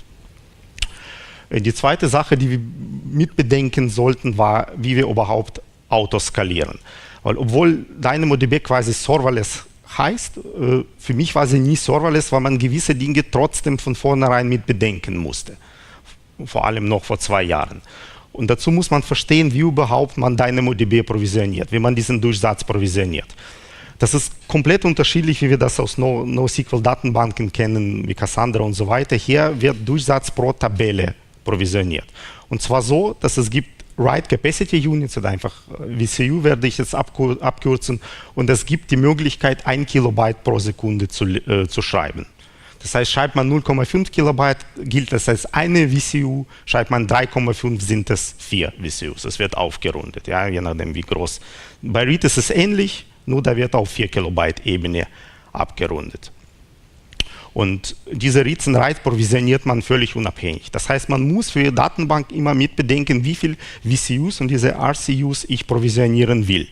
Die zweite Sache, die wir mitbedenken sollten, war, wie wir überhaupt autoskalieren. Weil obwohl DynamoDB quasi serverless heißt, für mich war sie nie serverless, weil man gewisse Dinge trotzdem von vornherein mitbedenken musste. Vor allem noch vor zwei Jahren. Und dazu muss man verstehen, wie überhaupt man DynamoDB provisioniert, wie man diesen Durchsatz provisioniert. Das ist komplett unterschiedlich, wie wir das aus NoSQL-Datenbanken kennen, wie Cassandra und so weiter. Hier wird Durchsatz pro Tabelle provisioniert. Und zwar so, dass es gibt Write Capacity Units oder einfach V C U werde ich jetzt abkürzen und es gibt die Möglichkeit, ein Kilobyte pro Sekunde zu, äh, zu schreiben. Das heißt, schreibt man null Komma fünf Kilobyte, gilt das als eine V C U, schreibt man drei Komma fünf, sind es vier V C Us. Es wird aufgerundet, ja, je nachdem wie groß. Bei Read ist es ähnlich, nur da wird auf vier Kilobyte Ebene abgerundet. Und diese Reads und Writes provisioniert man völlig unabhängig. Das heißt, man muss für die Datenbank immer mitbedenken, wie viel V C Us und diese R C Us ich provisionieren will.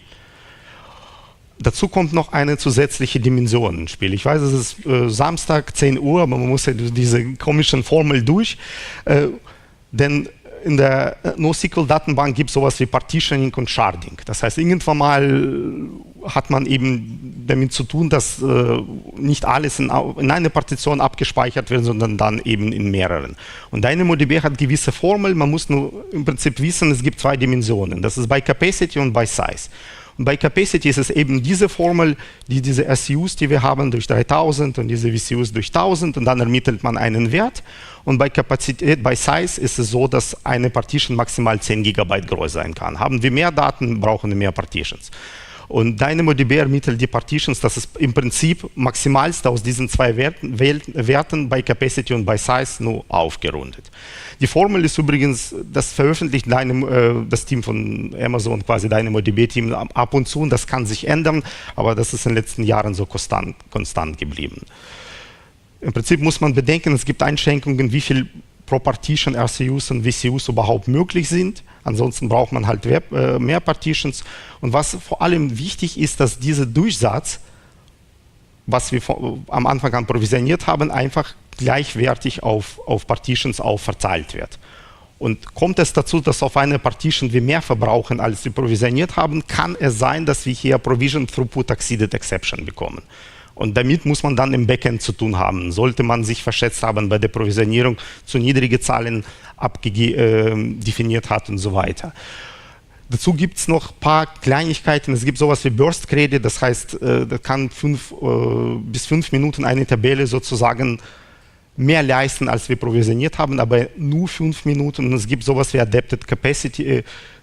Dazu kommt noch eine zusätzliche Dimension ins Spiel. Ich weiß, es ist äh, Samstag, zehn Uhr, aber man muss ja diese komischen Formel durch. Äh, denn in der NoSQL-Datenbank gibt es sowas wie Partitioning und Sharding. Das heißt, irgendwann mal hat man eben damit zu tun, dass äh, nicht alles in, in einer Partition abgespeichert wird, sondern dann eben in mehreren. Und DynamoDB hat gewisse Formeln, man muss nur im Prinzip wissen, es gibt zwei Dimensionen. Das ist bei Capacity und bei Size. Und bei Capacity ist es eben diese Formel, die diese R C Us, die wir haben, durch dreitausend und diese V C Us durch tausend und dann ermittelt man einen Wert. Und bei Kapazität, bei Size ist es so, dass eine Partition maximal zehn Gigabyte groß sein kann. Haben wir mehr Daten, brauchen wir mehr Partitions. Und DynamoDB ermittelt die Partitions, das ist im Prinzip maximalste aus diesen zwei Werten, Werten bei Capacity und bei Size nur aufgerundet. Die Formel ist übrigens, das veröffentlicht Dynamo, äh, das Team von Amazon, quasi DynamoDB-Team ab und zu, und das kann sich ändern, aber das ist in den letzten Jahren so konstant, konstant geblieben. Im Prinzip muss man bedenken, es gibt Einschränkungen, wie viel pro Partition R C Us und V C Us überhaupt möglich sind. Ansonsten braucht man halt Web, äh, mehr Partitions. Und was vor allem wichtig ist, dass dieser Durchsatz, was wir vor, am Anfang an provisioniert haben, einfach gleichwertig auf, auf Partitions auch verteilt wird. Und kommt es dazu, dass auf einer Partition wir mehr verbrauchen, als wir provisioniert haben, kann es sein, dass wir hier Provision Throughput Exceeded Exception bekommen. Und damit muss man dann im Backend zu tun haben. Sollte man sich verschätzt haben bei der Provisionierung, zu niedrige Zahlen äh, definiert hat und so weiter. Dazu gibt es noch ein paar Kleinigkeiten. Es gibt sowas wie Burst Credit, das heißt, äh, da kann fünf, äh, bis fünf Minuten eine Tabelle sozusagen mehr leisten, als wir provisioniert haben, aber nur fünf Minuten. Und es gibt sowas wie Adapted Capacity.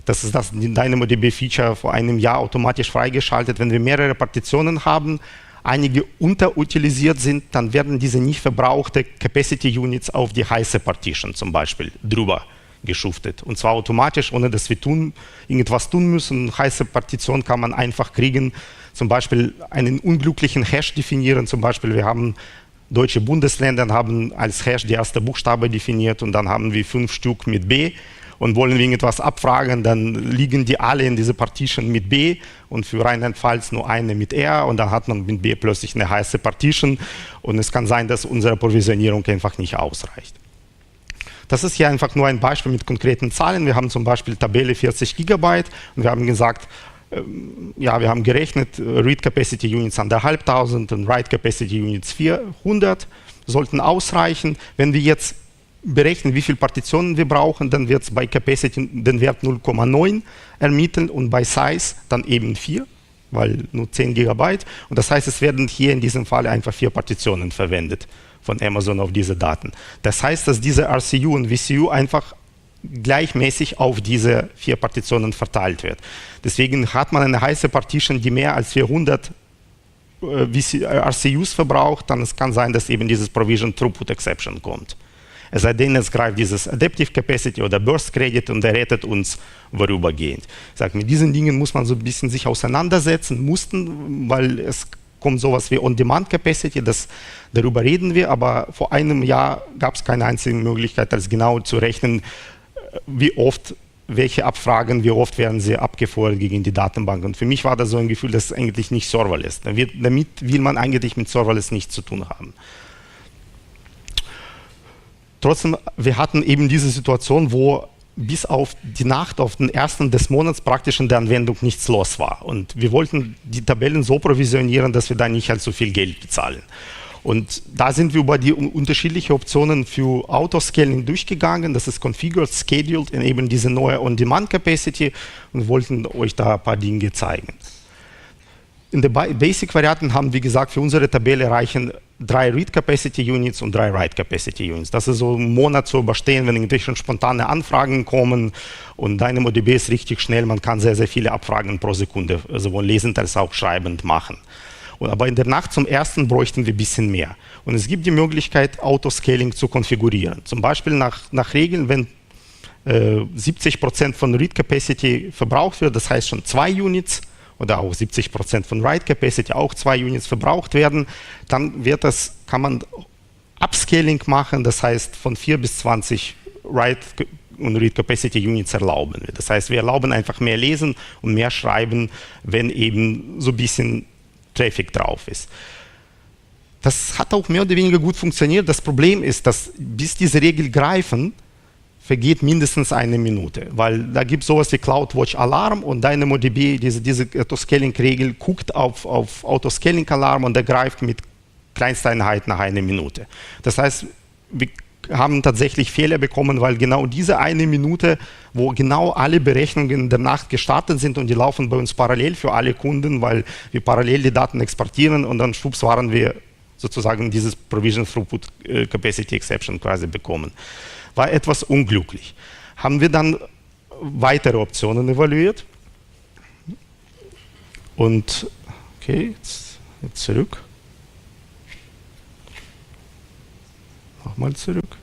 Das ist das DynamoDB-Feature vor einem Jahr automatisch freigeschaltet. Wenn wir mehrere Partitionen haben, einige unterutilisiert sind, dann werden diese nicht verbrauchte Capacity Units auf die heiße Partition zum Beispiel drüber geschuftet. Und zwar automatisch, ohne dass wir tun, irgendwas tun müssen. Heiße Partition kann man einfach kriegen, zum Beispiel einen unglücklichen Hash definieren. Zum Beispiel, wir haben deutsche Bundesländer, haben als Hash die erste Buchstabe definiert und dann haben wir fünf Stück mit B und wollen wir irgendwas abfragen, dann liegen die alle in dieser Partition mit B und für Rheinland-Pfalz nur eine mit R und dann hat man mit B plötzlich eine heiße Partition und es kann sein, dass unsere Provisionierung einfach nicht ausreicht. Das ist hier einfach nur ein Beispiel mit konkreten Zahlen. Wir haben zum Beispiel Tabelle vierzig Gigabyte und wir haben gesagt, ähm, ja, wir haben gerechnet, Read Capacity Units anderthalbtausend und Write Capacity Units vierhundert sollten ausreichen. Wenn wir jetzt berechnen, wie viele Partitionen wir brauchen, dann wird es bei Capacity den Wert null Komma neun ermitteln und bei Size dann eben vier, weil nur zehn Gigabyte. Und das heißt, es werden hier in diesem Fall einfach vier Partitionen verwendet von Amazon auf diese Daten. Das heißt, dass diese R C U und V C U einfach gleichmäßig auf diese vier Partitionen verteilt wird. Deswegen hat man eine heiße Partition, die mehr als vierhundert R C Us verbraucht, dann es kann sein, dass eben dieses Provision Throughput Exception kommt. Es sei denn, es greift dieses Adaptive Capacity oder Burst Credit und er rettet uns vorübergehend. Ich sage, mit diesen Dingen muss man so ein bisschen sich auseinandersetzen, mussten, weil es kommt sowas wie On-Demand Capacity, das, darüber reden wir, aber vor einem Jahr gab es keine einzige Möglichkeit, das genau zu rechnen, wie oft, welche Abfragen, wie oft werden sie abgefordert gegen die Datenbank. Und für mich war das so ein Gefühl, dass es eigentlich nicht serverless ist. Damit will man eigentlich mit serverless nichts zu tun haben. Trotzdem, wir hatten eben diese Situation, wo bis auf die Nacht, auf den ersten des Monats praktisch in der Anwendung nichts los war. Und wir wollten die Tabellen so provisionieren, dass wir da nicht allzu viel Geld bezahlen. Und da sind wir über die unterschiedlichen Optionen für Autoscaling durchgegangen. Das ist Configured, Scheduled in eben diese neue On-Demand-Capacity und wollten euch da ein paar Dinge zeigen. In der Basic-Varianten haben, wie gesagt, für unsere Tabelle reichen drei Read-Capacity-Units und drei Write-Capacity-Units. Das ist so einen Monat zu überstehen, wenn irgendwelche spontane Anfragen kommen und DynamoDB ist richtig schnell. Man kann sehr, sehr viele Abfragen pro Sekunde, sowohl lesend als auch schreibend machen. Und aber in der Nacht zum ersten bräuchten wir ein bisschen mehr. Und es gibt die Möglichkeit, Autoscaling zu konfigurieren. Zum Beispiel nach, nach Regeln, wenn äh, siebzig Prozent von Read-Capacity verbraucht wird, das heißt schon zwei Units, oder auch siebzig Prozent von Write Capacity, auch zwei Units verbraucht werden, dann wird das, kann man Upscaling machen, das heißt von vier bis zwanzig Write und Read Capacity Units erlauben wir. Das heißt, wir erlauben einfach mehr lesen und mehr schreiben, wenn eben so ein bisschen Traffic drauf ist. Das hat auch mehr oder weniger gut funktioniert. Das Problem ist, dass bis diese Regeln greifen, vergeht mindestens eine Minute, weil da gibt es sowas wie CloudWatch Alarm und DynamoDB, diese, diese Autoscaling-Regel, guckt auf, auf Autoscaling-Alarm und der greift mit Kleinsteinheit nach einer Minute. Das heißt, wir haben tatsächlich Fehler bekommen, weil genau diese eine Minute, wo genau alle Berechnungen in der Nacht gestartet sind und die laufen bei uns parallel für alle Kunden, weil wir parallel die Daten exportieren und dann schwupps waren wir sozusagen dieses Provision Throughput Capacity Exception quasi bekommen. War etwas unglücklich. Haben wir dann weitere Optionen evaluiert. Und, okay, jetzt, jetzt zurück. Nochmal zurück.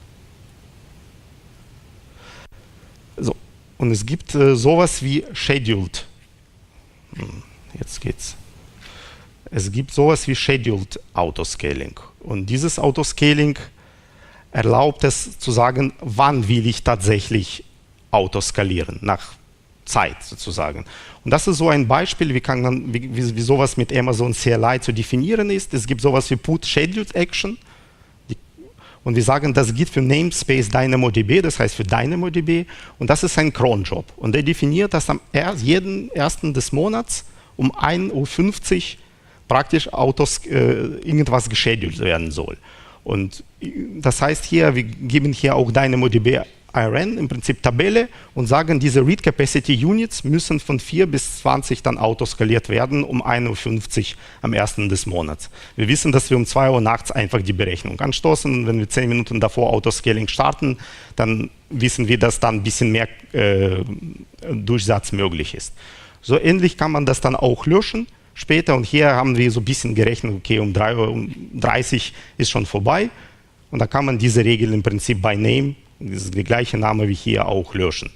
So, und es gibt äh, sowas wie Scheduled. Hm, jetzt geht's. Es gibt sowas wie Scheduled Autoscaling. Und dieses Autoscaling erlaubt es zu sagen, wann will ich tatsächlich autoskalieren, nach Zeit sozusagen. Und das ist so ein Beispiel, wie, kann man, wie, wie, wie sowas mit Amazon C L I zu definieren ist. Es gibt sowas wie Put Scheduled Action. Die, und wir sagen, das geht für Namespace DynamoDB, das heißt für DynamoDB. Und das ist ein Cron-Job. Und der definiert, dass am er, jeden ersten des Monats um ein Uhr fünfzig praktisch Autos, äh, irgendwas gescheduled werden soll. Und das heißt hier, wir geben hier auch DynamoDB I R N, im Prinzip Tabelle, und sagen, diese Read Capacity Units müssen von vier bis zwanzig dann autoskaliert werden um ein Uhr fünfzig am ersten des Monats. Wir wissen, dass wir um zwei Uhr nachts einfach die Berechnung anstoßen, und wenn wir zehn Minuten davor Autoscaling starten, dann wissen wir, dass dann ein bisschen mehr äh, Durchsatz möglich ist. So ähnlich kann man das dann auch löschen später, und hier haben wir so ein bisschen gerechnet, okay, um drei Uhr dreißig ist schon vorbei, und da kann man diese Regel im Prinzip by Name, das ist der gleiche Name wie hier, auch löschen.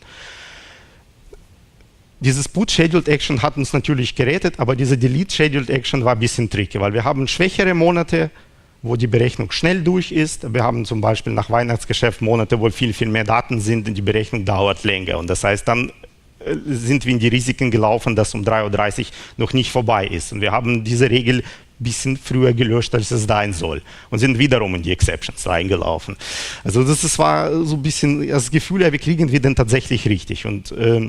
Dieses Put Scheduled Action hat uns natürlich gerettet, aber diese Delete Scheduled Action war ein bisschen tricky, weil wir haben schwächere Monate, wo die Berechnung schnell durch ist. Wir haben zum Beispiel nach Weihnachtsgeschäft Monate, wo viel, viel mehr Daten sind, und die Berechnung dauert länger. Und das heißt, dann sind wir in die Risiken gelaufen, dass um drei Uhr dreißig noch nicht vorbei ist. Und wir haben diese Regel ein bisschen früher gelöscht, als es sein soll, und sind wiederum in die Exceptions reingelaufen. Also das ist, war so ein bisschen das Gefühl, ja, wie kriegen wir denn tatsächlich richtig? Und ähm,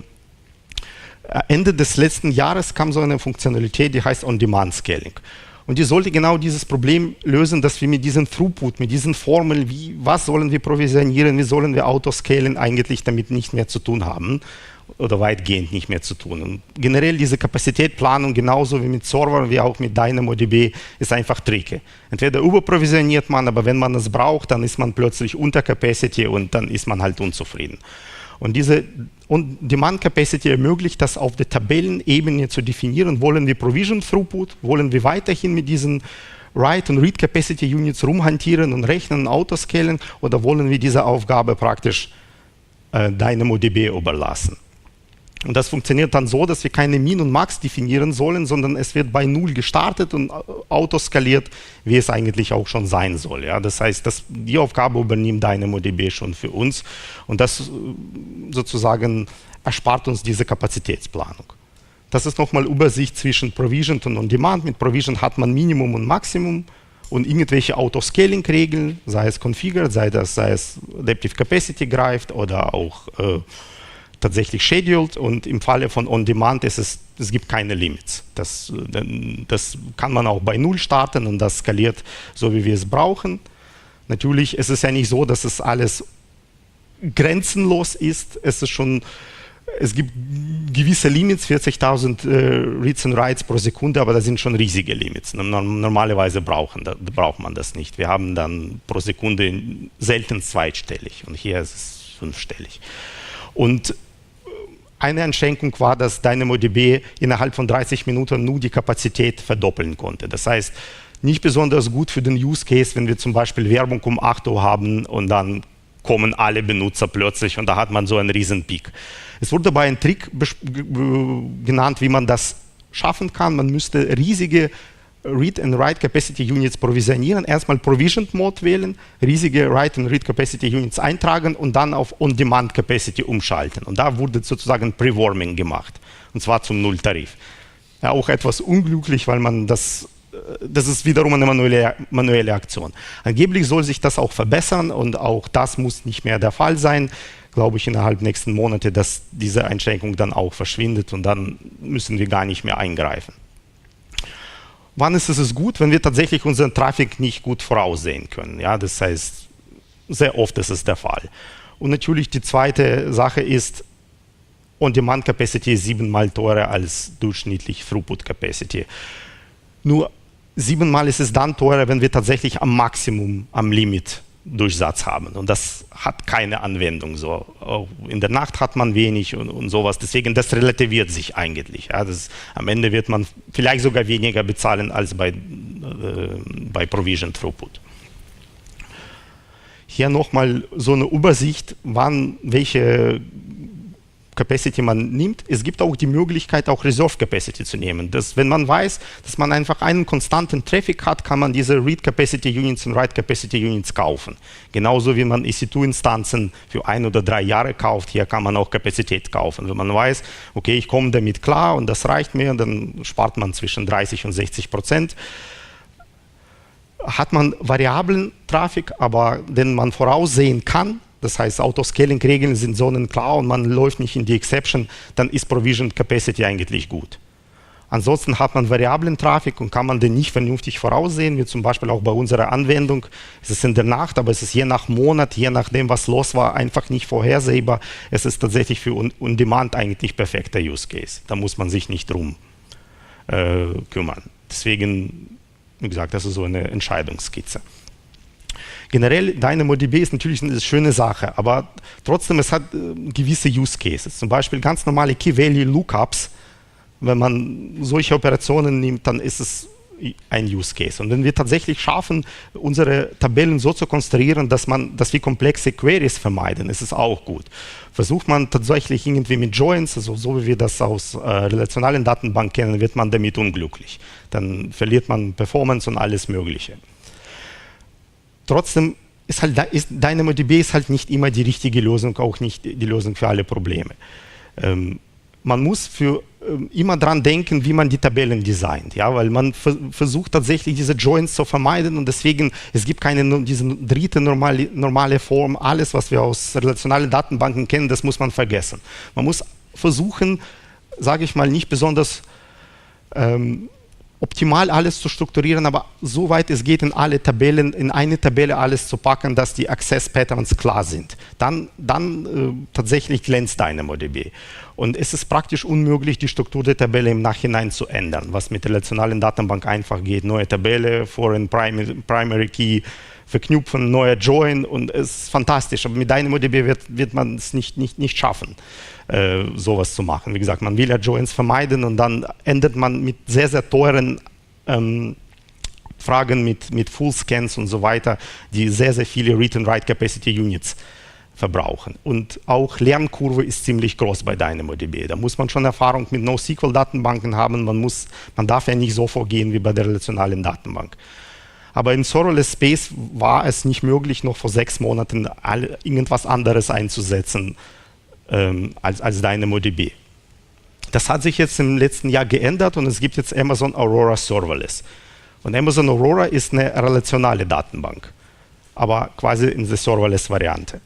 Ende des letzten Jahres kam so eine Funktionalität, die heißt On-Demand-Scaling. Und die sollte genau dieses Problem lösen, dass wir mit diesem Throughput, mit diesen Formeln, wie, was sollen wir provisionieren, wie sollen wir autoscalen, eigentlich damit nicht mehr zu tun haben oder weitgehend nicht mehr zu tun. Und generell diese Kapazitätsplanung, genauso wie mit Servern, wie auch mit DynamoDB, ist einfach tricky. Entweder überprovisioniert man, aber wenn man es braucht, dann ist man plötzlich unter Capacity, und dann ist man halt unzufrieden. Und diese On-Demand-Capacity ermöglicht das auf der Tabellenebene zu definieren, wollen wir Provision Throughput, wollen wir weiterhin mit diesen Write- und Read-Capacity-Units rumhantieren und rechnen und autoscalen, oder wollen wir diese Aufgabe praktisch äh, DynamoDB überlassen. Und das funktioniert dann so, dass wir keine Min und Max definieren sollen, sondern es wird bei Null gestartet und autoskaliert, wie es eigentlich auch schon sein soll. Ja? Das heißt, dass die Aufgabe übernimmt DynamoDB schon für uns, und das sozusagen erspart uns diese Kapazitätsplanung. Das ist nochmal Übersicht zwischen Provisioned und On-Demand. Mit Provision hat man Minimum und Maximum und irgendwelche Autoscaling-Regeln, sei es configured, sei, das, sei es Adaptive Capacity greift oder auch äh, tatsächlich scheduled, und im Falle von On-Demand ist es, es gibt keine Limits. Das, das kann man auch bei Null starten, und das skaliert so, wie wir es brauchen. Natürlich ist es ja nicht so, dass es alles grenzenlos ist. Es ist schon, es gibt gewisse Limits, vierzigtausend äh, Reads und Writes pro Sekunde, aber das sind schon riesige Limits. Normalerweise brauchen, da, braucht man das nicht. Wir haben dann pro Sekunde selten zweistellig, und hier ist es fünfstellig. Und eine Einschränkung war, dass DynamoDB innerhalb von dreißig Minuten nur die Kapazität verdoppeln konnte. Das heißt, nicht besonders gut für den Use Case, wenn wir zum Beispiel Werbung um acht Uhr haben und dann kommen alle Benutzer plötzlich, und da hat man so einen riesen Peak. Es wurde dabei ein Trick genannt, wie man das schaffen kann. Man müsste riesige Read and Write Capacity Units provisionieren, erstmal Provisioned Mode wählen, riesige Write and Read Capacity Units eintragen und dann auf On-Demand Capacity umschalten. Und da wurde sozusagen Pre-Warming gemacht, und zwar zum Nulltarif. Ja, auch etwas unglücklich, weil man das, das ist wiederum eine manuelle, manuelle Aktion. Angeblich soll sich das auch verbessern, und auch das muss nicht mehr der Fall sein, glaube ich, innerhalb der nächsten Monate, dass diese Einschränkung dann auch verschwindet, und dann müssen wir gar nicht mehr eingreifen. Wann ist es gut? Wenn wir tatsächlich unseren Traffic nicht gut voraussehen können. Ja, das heißt, sehr oft ist es der Fall. Und natürlich die zweite Sache ist, On-Demand-Capacity ist siebenmal teurer als durchschnittlich Throughput-Capacity. Nur siebenmal ist es dann teurer, wenn wir tatsächlich am Maximum, am Limit Durchsatz haben. Und das hat keine Anwendung. So. Auch in der Nacht hat man wenig und, und sowas. Deswegen, das relativiert sich eigentlich. Ja, das, am Ende wird man vielleicht sogar weniger bezahlen als bei, äh, bei Provision Throughput. Hier nochmal so eine Übersicht, wann welche Capacity man nimmt. Es gibt auch die Möglichkeit, auch Reserve Capacity zu nehmen. Das, wenn man weiß, dass man einfach einen konstanten Traffic hat, kann man diese Read Capacity Units und Write Capacity Units kaufen. Genauso wie man E C zwei Instanzen für ein oder drei Jahre kauft, hier kann man auch Kapazität kaufen. Wenn man weiß, okay, ich komme damit klar und das reicht mir, dann spart man zwischen dreißig und sechzig Prozent. Hat man variablen Traffic, aber den man voraussehen kann, das heißt, Autoscaling-Regeln sind sonnenklar und man läuft nicht in die Exception, dann ist Provision Capacity eigentlich gut. Ansonsten hat man variablen Traffic und kann man den nicht vernünftig voraussehen, wie zum Beispiel auch bei unserer Anwendung. Es ist in der Nacht, aber es ist je nach Monat, je nachdem, was los war, einfach nicht vorhersehbar. Es ist tatsächlich für On-Demand eigentlich perfekter Use Case. Da muss man sich nicht drum äh, kümmern. Deswegen, wie gesagt, das ist so eine Entscheidungsskizze. Generell, DynamoDB ist natürlich eine schöne Sache, aber trotzdem, es hat äh, gewisse Use Cases. Zum Beispiel ganz normale Key-Value-Lookups. Wenn man solche Operationen nimmt, dann ist es ein Use Case. Und wenn wir tatsächlich schaffen, unsere Tabellen so zu konstruieren, dass, man, dass wir komplexe Queries vermeiden, ist es auch gut. Versucht man tatsächlich irgendwie mit Joins, also so wie wir das aus äh, relationalen Datenbanken kennen, wird man damit unglücklich. Dann verliert man Performance und alles Mögliche. Trotzdem ist halt ist DynamoDB ist halt nicht immer die richtige Lösung, auch nicht die Lösung für alle Probleme. Ähm, man muss für ähm, immer dran denken, wie man die Tabellen designt, ja, weil man ver versucht tatsächlich diese Joins zu vermeiden und deswegen, es gibt keine diese dritte normale, normale Form, alles, was wir aus relationalen Datenbanken kennen, das muss man vergessen. Man muss versuchen, sage ich mal, nicht besonders ähm, optimal alles zu strukturieren, aber soweit es geht, in alle Tabellen, in eine Tabelle alles zu packen, dass die Access Patterns klar sind. Dann, dann äh, tatsächlich glänzt DynamoDB. Und es ist praktisch unmöglich, die Struktur der Tabelle im Nachhinein zu ändern, was mit der relationalen Datenbank einfach geht. Neue Tabelle, Foreign Primary, Primary Key, verknüpfen, neuer Join und es ist fantastisch. Aber mit DynamoDB wird, wird man es nicht, nicht, nicht schaffen, äh, sowas zu machen. Wie gesagt, man will ja Joins vermeiden und dann endet man mit sehr, sehr teuren ähm, Fragen mit, mit Full-Scans und so weiter, die sehr, sehr viele Read-and-Write-Capacity-Units verbrauchen. Und auch Lernkurve ist ziemlich groß bei DynamoDB. Da muss man schon Erfahrung mit NoSQL-Datenbanken haben. Man, muss, man darf ja nicht so vorgehen wie bei der relationalen Datenbank. Aber im Serverless Space war es nicht möglich, noch vor sechs Monaten all, irgendwas anderes einzusetzen ähm, als, als DynamoDB. Das hat sich jetzt im letzten Jahr geändert und es gibt jetzt Amazon Aurora Serverless. Und Amazon Aurora ist eine relationale Datenbank, aber quasi in der Serverless-Variante.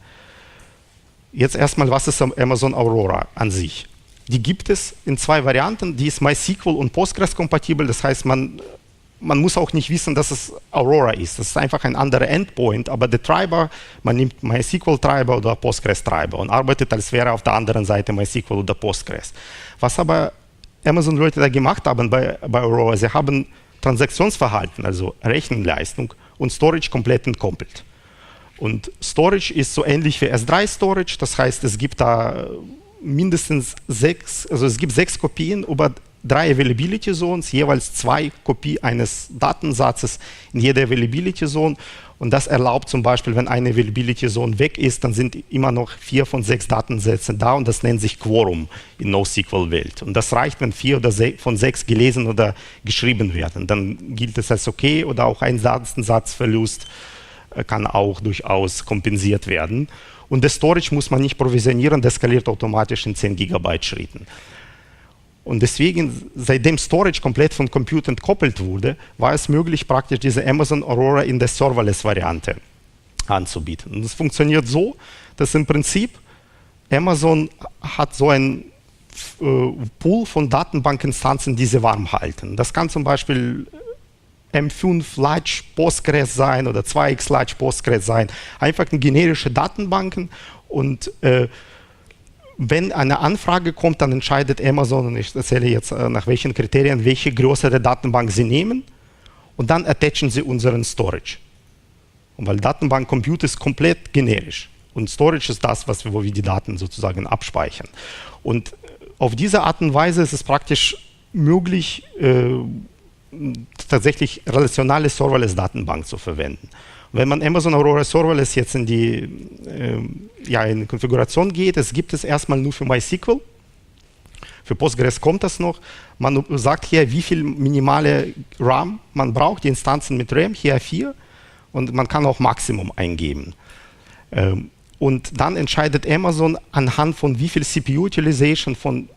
Jetzt erstmal, was ist Amazon Aurora an sich? Die gibt es in zwei Varianten, die ist MySQL und Postgres kompatibel, das heißt, man, man muss auch nicht wissen, dass es Aurora ist. Das ist einfach ein anderer Endpoint, aber der Treiber, man nimmt MySQL-Treiber oder Postgres-Treiber und arbeitet, als wäre auf der anderen Seite MySQL oder Postgres. Was aber Amazon-Leute da gemacht haben bei, bei Aurora, sie haben Transaktionsverhalten, also Rechenleistung und Storage komplett entkoppelt. Und Storage ist so ähnlich wie S drei Storage, das heißt, es gibt da mindestens sechs, also es gibt sechs Kopien über drei Availability Zones, jeweils zwei Kopien eines Datensatzes in jeder Availability Zone. Und das erlaubt zum Beispiel, wenn eine Availability Zone weg ist, dann sind immer noch vier von sechs Datensätzen da und das nennt sich Quorum in NoSQL-Welt. Und das reicht, wenn vier oder se von sechs gelesen oder geschrieben werden. Dann gilt es als okay oder auch ein Datensatzverlust kann auch durchaus kompensiert werden. Und das Storage muss man nicht provisionieren, das skaliert automatisch in zehn Gigabyte Schritten. Und deswegen, seitdem Storage komplett von Compute entkoppelt wurde, war es möglich, praktisch diese Amazon Aurora in der Serverless-Variante anzubieten. Und das funktioniert so, dass im Prinzip Amazon hat so ein äh, Pool von Datenbankinstanzen, die sie warm halten. Das kann zum Beispiel M fünf Large Postgres sein oder zwei X Large Postgres sein. Einfach generische Datenbanken und äh, wenn eine Anfrage kommt, dann entscheidet Amazon, und ich erzähle jetzt äh, nach welchen Kriterien, welche größere Datenbank sie nehmen und dann attachen sie unseren Storage. Und weil Datenbank Compute ist komplett generisch und Storage ist das, was wir, wo wir die Daten sozusagen abspeichern. Und auf diese Art und Weise ist es praktisch möglich, äh, tatsächlich relationale Serverless-Datenbank zu verwenden. Und wenn man Amazon Aurora Serverless jetzt in die, äh, ja, in die Konfiguration geht, es gibt es erstmal nur für MySQL. Für Postgres kommt das noch. Man sagt hier, wie viel minimale RAM man braucht, die Instanzen mit RAM, hier vier. Und man kann auch Maximum eingeben. Ähm, und dann entscheidet Amazon anhand von wie viel C P U-Utilization von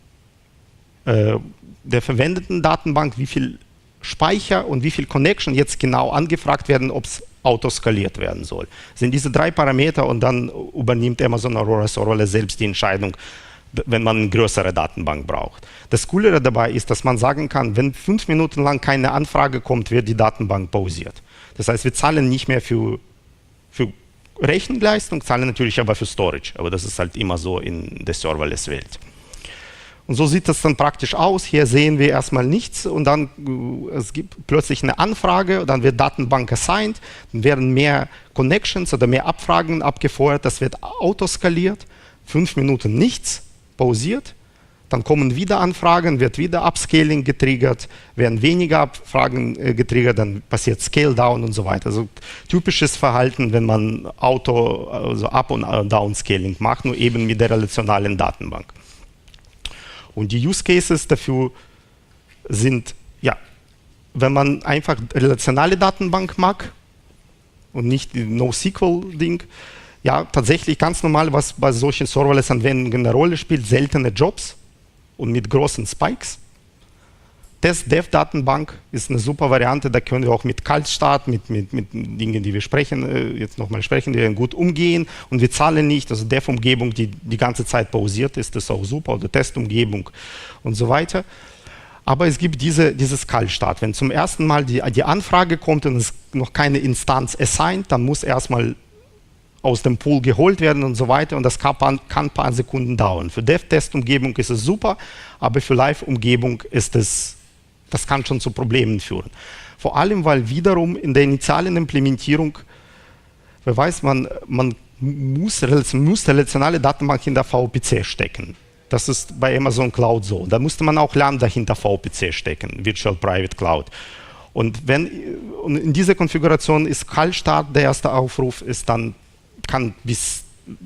äh, der verwendeten Datenbank, wie viel Speicher und wie viel Connection jetzt genau angefragt werden, ob es autoskaliert werden soll. Das sind diese drei Parameter und dann übernimmt Amazon Aurora Serverless selbst die Entscheidung, wenn man eine größere Datenbank braucht. Das Coolere dabei ist, dass man sagen kann, wenn fünf Minuten lang keine Anfrage kommt, wird die Datenbank pausiert. Das heißt, wir zahlen nicht mehr für, für Rechenleistung, zahlen natürlich aber für Storage. Aber das ist halt immer so in der Serverless-Welt. Und so sieht das dann praktisch aus. Hier sehen wir erstmal nichts und dann äh, es gibt plötzlich eine Anfrage, dann wird Datenbank assigned, dann werden mehr Connections oder mehr Abfragen abgefeuert, das wird autoskaliert, fünf Minuten nichts, pausiert, dann kommen wieder Anfragen, wird wieder Upscaling getriggert, werden weniger Abfragen äh, getriggert, dann passiert Scale Down und so weiter. Also typisches Verhalten, wenn man Auto, also Up- und Downscaling macht, nur eben mit der relationalen Datenbank. Und die Use Cases dafür sind, ja, wenn man einfach relationale Datenbank mag und nicht die NoSQL-Ding, ja, tatsächlich ganz normal, was bei solchen Serverless-Anwendungen eine Rolle spielt, seltene Jobs und mit großen Spikes. Test-Dev-Datenbank ist eine super Variante, da können wir auch mit Kaltstart, mit, mit, mit Dingen, die wir sprechen, äh, jetzt nochmal sprechen, wir gut umgehen und wir zahlen nicht, also Dev-Umgebung, die die ganze Zeit pausiert ist, ist auch super, oder Testumgebung und so weiter. Aber es gibt diese, dieses Kaltstart. Wenn zum ersten Mal die, die Anfrage kommt und es noch keine Instanz assigned, dann muss erstmal aus dem Pool geholt werden und so weiter und das kann, kann ein paar Sekunden dauern. Für Dev-Test-Umgebung ist es super, aber für Live-Umgebung ist es das kann schon zu Problemen führen. Vor allem, weil wiederum in der initialen Implementierung, wer weiß, man, man muss, muss relationale Datenbank hinter V P C stecken. Das ist bei Amazon Cloud so. Da musste man auch Lambda hinter V P C stecken, Virtual Private Cloud. Und wenn und in dieser Konfiguration ist Kaltstart, der erste Aufruf ist dann, kann bis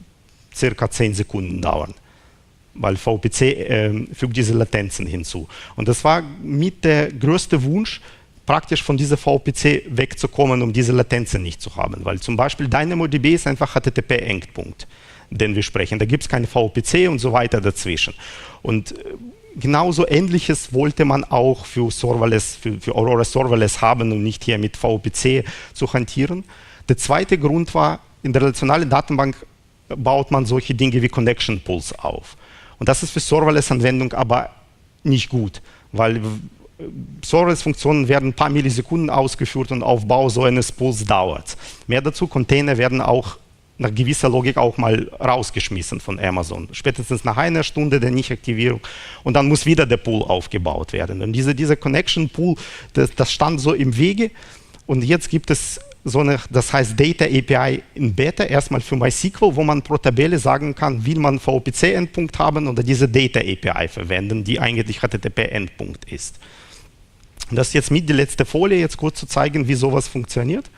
circa zehn Sekunden dauern. Weil V P C äh, fügt diese Latenzen hinzu. Und das war mit der größte Wunsch, praktisch von dieser V P C wegzukommen, um diese Latenzen nicht zu haben. Weil zum Beispiel DynamoDB ist einfach H T T P-Endpunkt, den wir sprechen. Da gibt es keine V P C und so weiter dazwischen. Und äh, genauso Ähnliches wollte man auch für Serverless, für, für Aurora Serverless haben und nicht hier mit V P C zu hantieren. Der zweite Grund war, in der relationalen Datenbank baut man solche Dinge wie Connection Pools auf. Und das ist für Serverless-Anwendung aber nicht gut, weil Serverless-Funktionen werden ein paar Millisekunden ausgeführt und Aufbau so eines Pools dauert. Mehr dazu, Container werden auch nach gewisser Logik auch mal rausgeschmissen von Amazon. Spätestens nach einer Stunde der Nichtaktivierung und dann muss wieder der Pool aufgebaut werden. Und diese, dieser Connection Pool, das, das stand so im Wege und jetzt gibt es so eine, das heißt Data A P I in Beta, erstmal für MySQL, wo man pro Tabelle sagen kann, will man V P C-Endpunkt haben oder diese Data A P I verwenden, die eigentlich H T T P-Endpunkt ist. Das ist jetzt mit die letzte Folie, jetzt kurz zu zeigen, wie sowas funktioniert.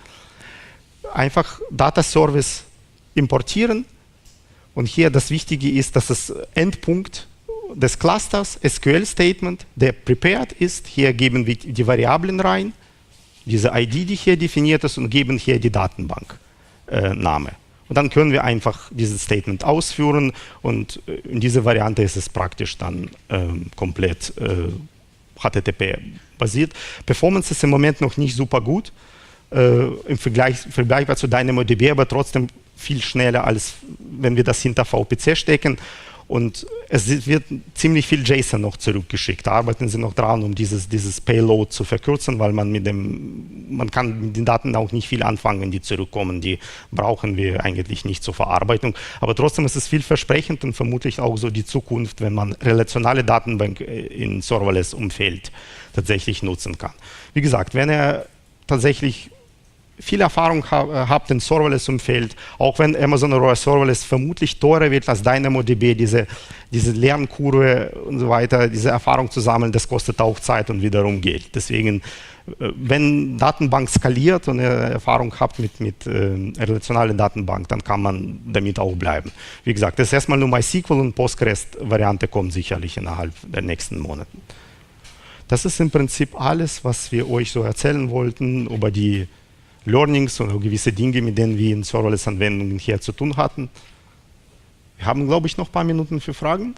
Einfach Data Service importieren und hier das Wichtige ist, dass das Endpunkt des Clusters, S Q L-Statement, der prepared ist, hier geben wir die Variablen rein, diese I D, die hier definiert ist, und geben hier die Datenbankname. Äh, und dann können wir einfach dieses Statement ausführen und äh, in dieser Variante ist es praktisch dann ähm, komplett äh, H T T P-basiert. Performance ist im Moment noch nicht super gut, äh, im Vergleich, vergleichbar zu DynamoDB, aber trotzdem viel schneller, als wenn wir das hinter V P C stecken. Und es wird ziemlich viel JSON noch zurückgeschickt. Da arbeiten sie noch dran, um dieses, dieses Payload zu verkürzen, weil man mit dem, man kann mit den Daten auch nicht viel anfangen, die zurückkommen. Die brauchen wir eigentlich nicht zur Verarbeitung. Aber trotzdem ist es vielversprechend und vermutlich auch so die Zukunft, wenn man relationale Datenbank in Serverless-Umfeld tatsächlich nutzen kann. Wie gesagt, wenn er tatsächlich viel Erfahrung ha habt im Serverless-Umfeld, auch wenn Amazon Aurora Serverless vermutlich teurer wird als DynamoDB, diese, diese Lernkurve und so weiter, diese Erfahrung zu sammeln, das kostet auch Zeit und wiederum Geld. Deswegen, wenn Datenbank skaliert und ihr Erfahrung habt mit, mit äh, relationalen Datenbank, dann kann man damit auch bleiben. Wie gesagt, das ist erstmal nur MySQL und Postgres-Variante kommt sicherlich innerhalb der nächsten Monate. Das ist im Prinzip alles, was wir euch so erzählen wollten über die Learnings oder gewisse Dinge, mit denen wir in Serverless-Anwendungen hier zu tun hatten. Wir haben, glaube ich, noch ein paar Minuten für Fragen.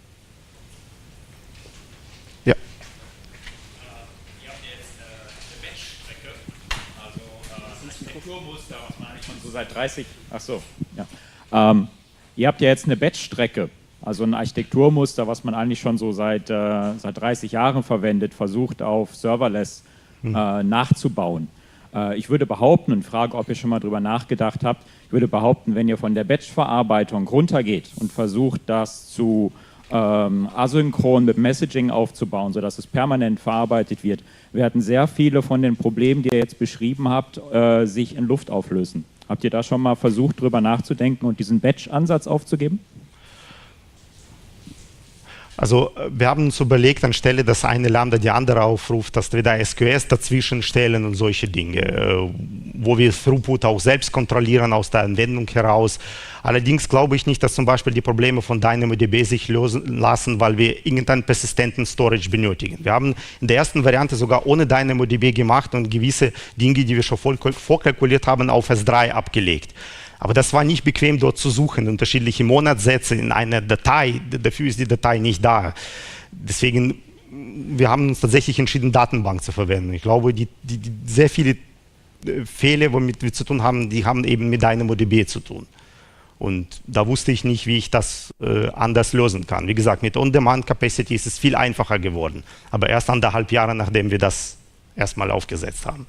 Ja. Ihr habt jetzt eine Batch-Strecke, also Architekturmuster, was man eigentlich schon so seit dreißig, ach so, ja. Ähm, ihr habt ja jetzt eine Batch-Strecke, also ein Architekturmuster, was man eigentlich schon so seit, äh, seit dreißig Jahren verwendet, versucht auf Serverless mhm. äh, nachzubauen. Äh, ich würde behaupten, und frage, ob ihr schon mal drüber nachgedacht habt, ich würde behaupten, wenn ihr von der Batch-Verarbeitung runtergeht und versucht, das zu ähm, asynchron mit Messaging aufzubauen, sodass es permanent verarbeitet wird, werden sehr viele von den Problemen, die ihr jetzt beschrieben habt, äh, sich in Luft auflösen. Habt ihr da schon mal versucht, drüber nachzudenken und diesen Batch-Ansatz aufzugeben? Also wir haben uns überlegt, anstelle, dass eine Lambda die andere aufruft, dass wir da S Q S dazwischen stellen und solche Dinge, wo wir Throughput auch selbst kontrollieren aus der Anwendung heraus. Allerdings glaube ich nicht, dass zum Beispiel die Probleme von DynamoDB sich lösen lassen, weil wir irgendeinen persistenten Storage benötigen. Wir haben in der ersten Variante sogar ohne DynamoDB gemacht und gewisse Dinge, die wir schon vorkalkuliert haben, auf S drei abgelegt. Aber das war nicht bequem, dort zu suchen, unterschiedliche Monatssätze in einer Datei. Dafür ist die Datei nicht da. Deswegen, wir haben uns tatsächlich entschieden, Datenbank zu verwenden. Ich glaube, die, die, die sehr viele Fehler, womit wir zu tun haben, die haben eben mit DynamoDB zu tun. Und da wusste ich nicht, wie ich das äh, anders lösen kann. Wie gesagt, mit On-Demand-Capacity ist es viel einfacher geworden. Aber erst anderthalb Jahre, nachdem wir das erstmal aufgesetzt haben.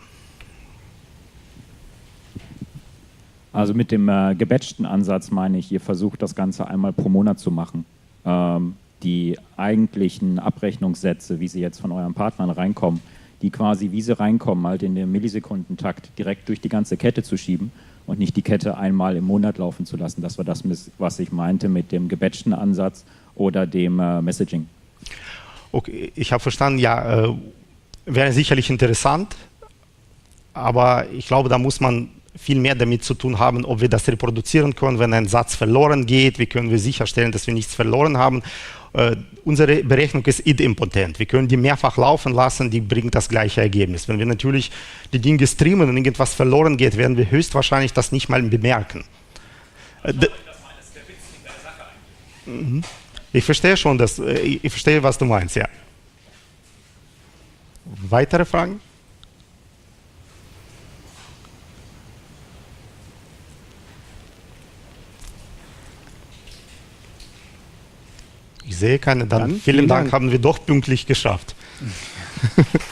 Also mit dem äh, gebatchten Ansatz meine ich, ihr versucht das Ganze einmal pro Monat zu machen. Ähm, die eigentlichen Abrechnungssätze, wie sie jetzt von euren Partnern reinkommen, die quasi, wie sie reinkommen, halt in den Millisekundentakt direkt durch die ganze Kette zu schieben und nicht die Kette einmal im Monat laufen zu lassen. Das war das, was ich meinte mit dem gebatchten Ansatz oder dem äh, Messaging. Okay, ich habe verstanden, ja, äh, wäre sicherlich interessant, aber ich glaube, da muss man viel mehr damit zu tun haben, ob wir das reproduzieren können, wenn ein Satz verloren geht, wie können wir sicherstellen, dass wir nichts verloren haben. Äh, unsere Berechnung ist idempotent. Wir können die mehrfach laufen lassen, die bringt das gleiche Ergebnis. Wenn wir natürlich die Dinge streamen und irgendwas verloren geht, werden wir höchstwahrscheinlich das nicht mal bemerken. Äh, ich verstehe schon, dass, äh, ich verstehe, was du meinst, ja. Weitere Fragen? Ich sehe keine. Dann, Dann vielen Dank, Dank, haben wir doch pünktlich geschafft.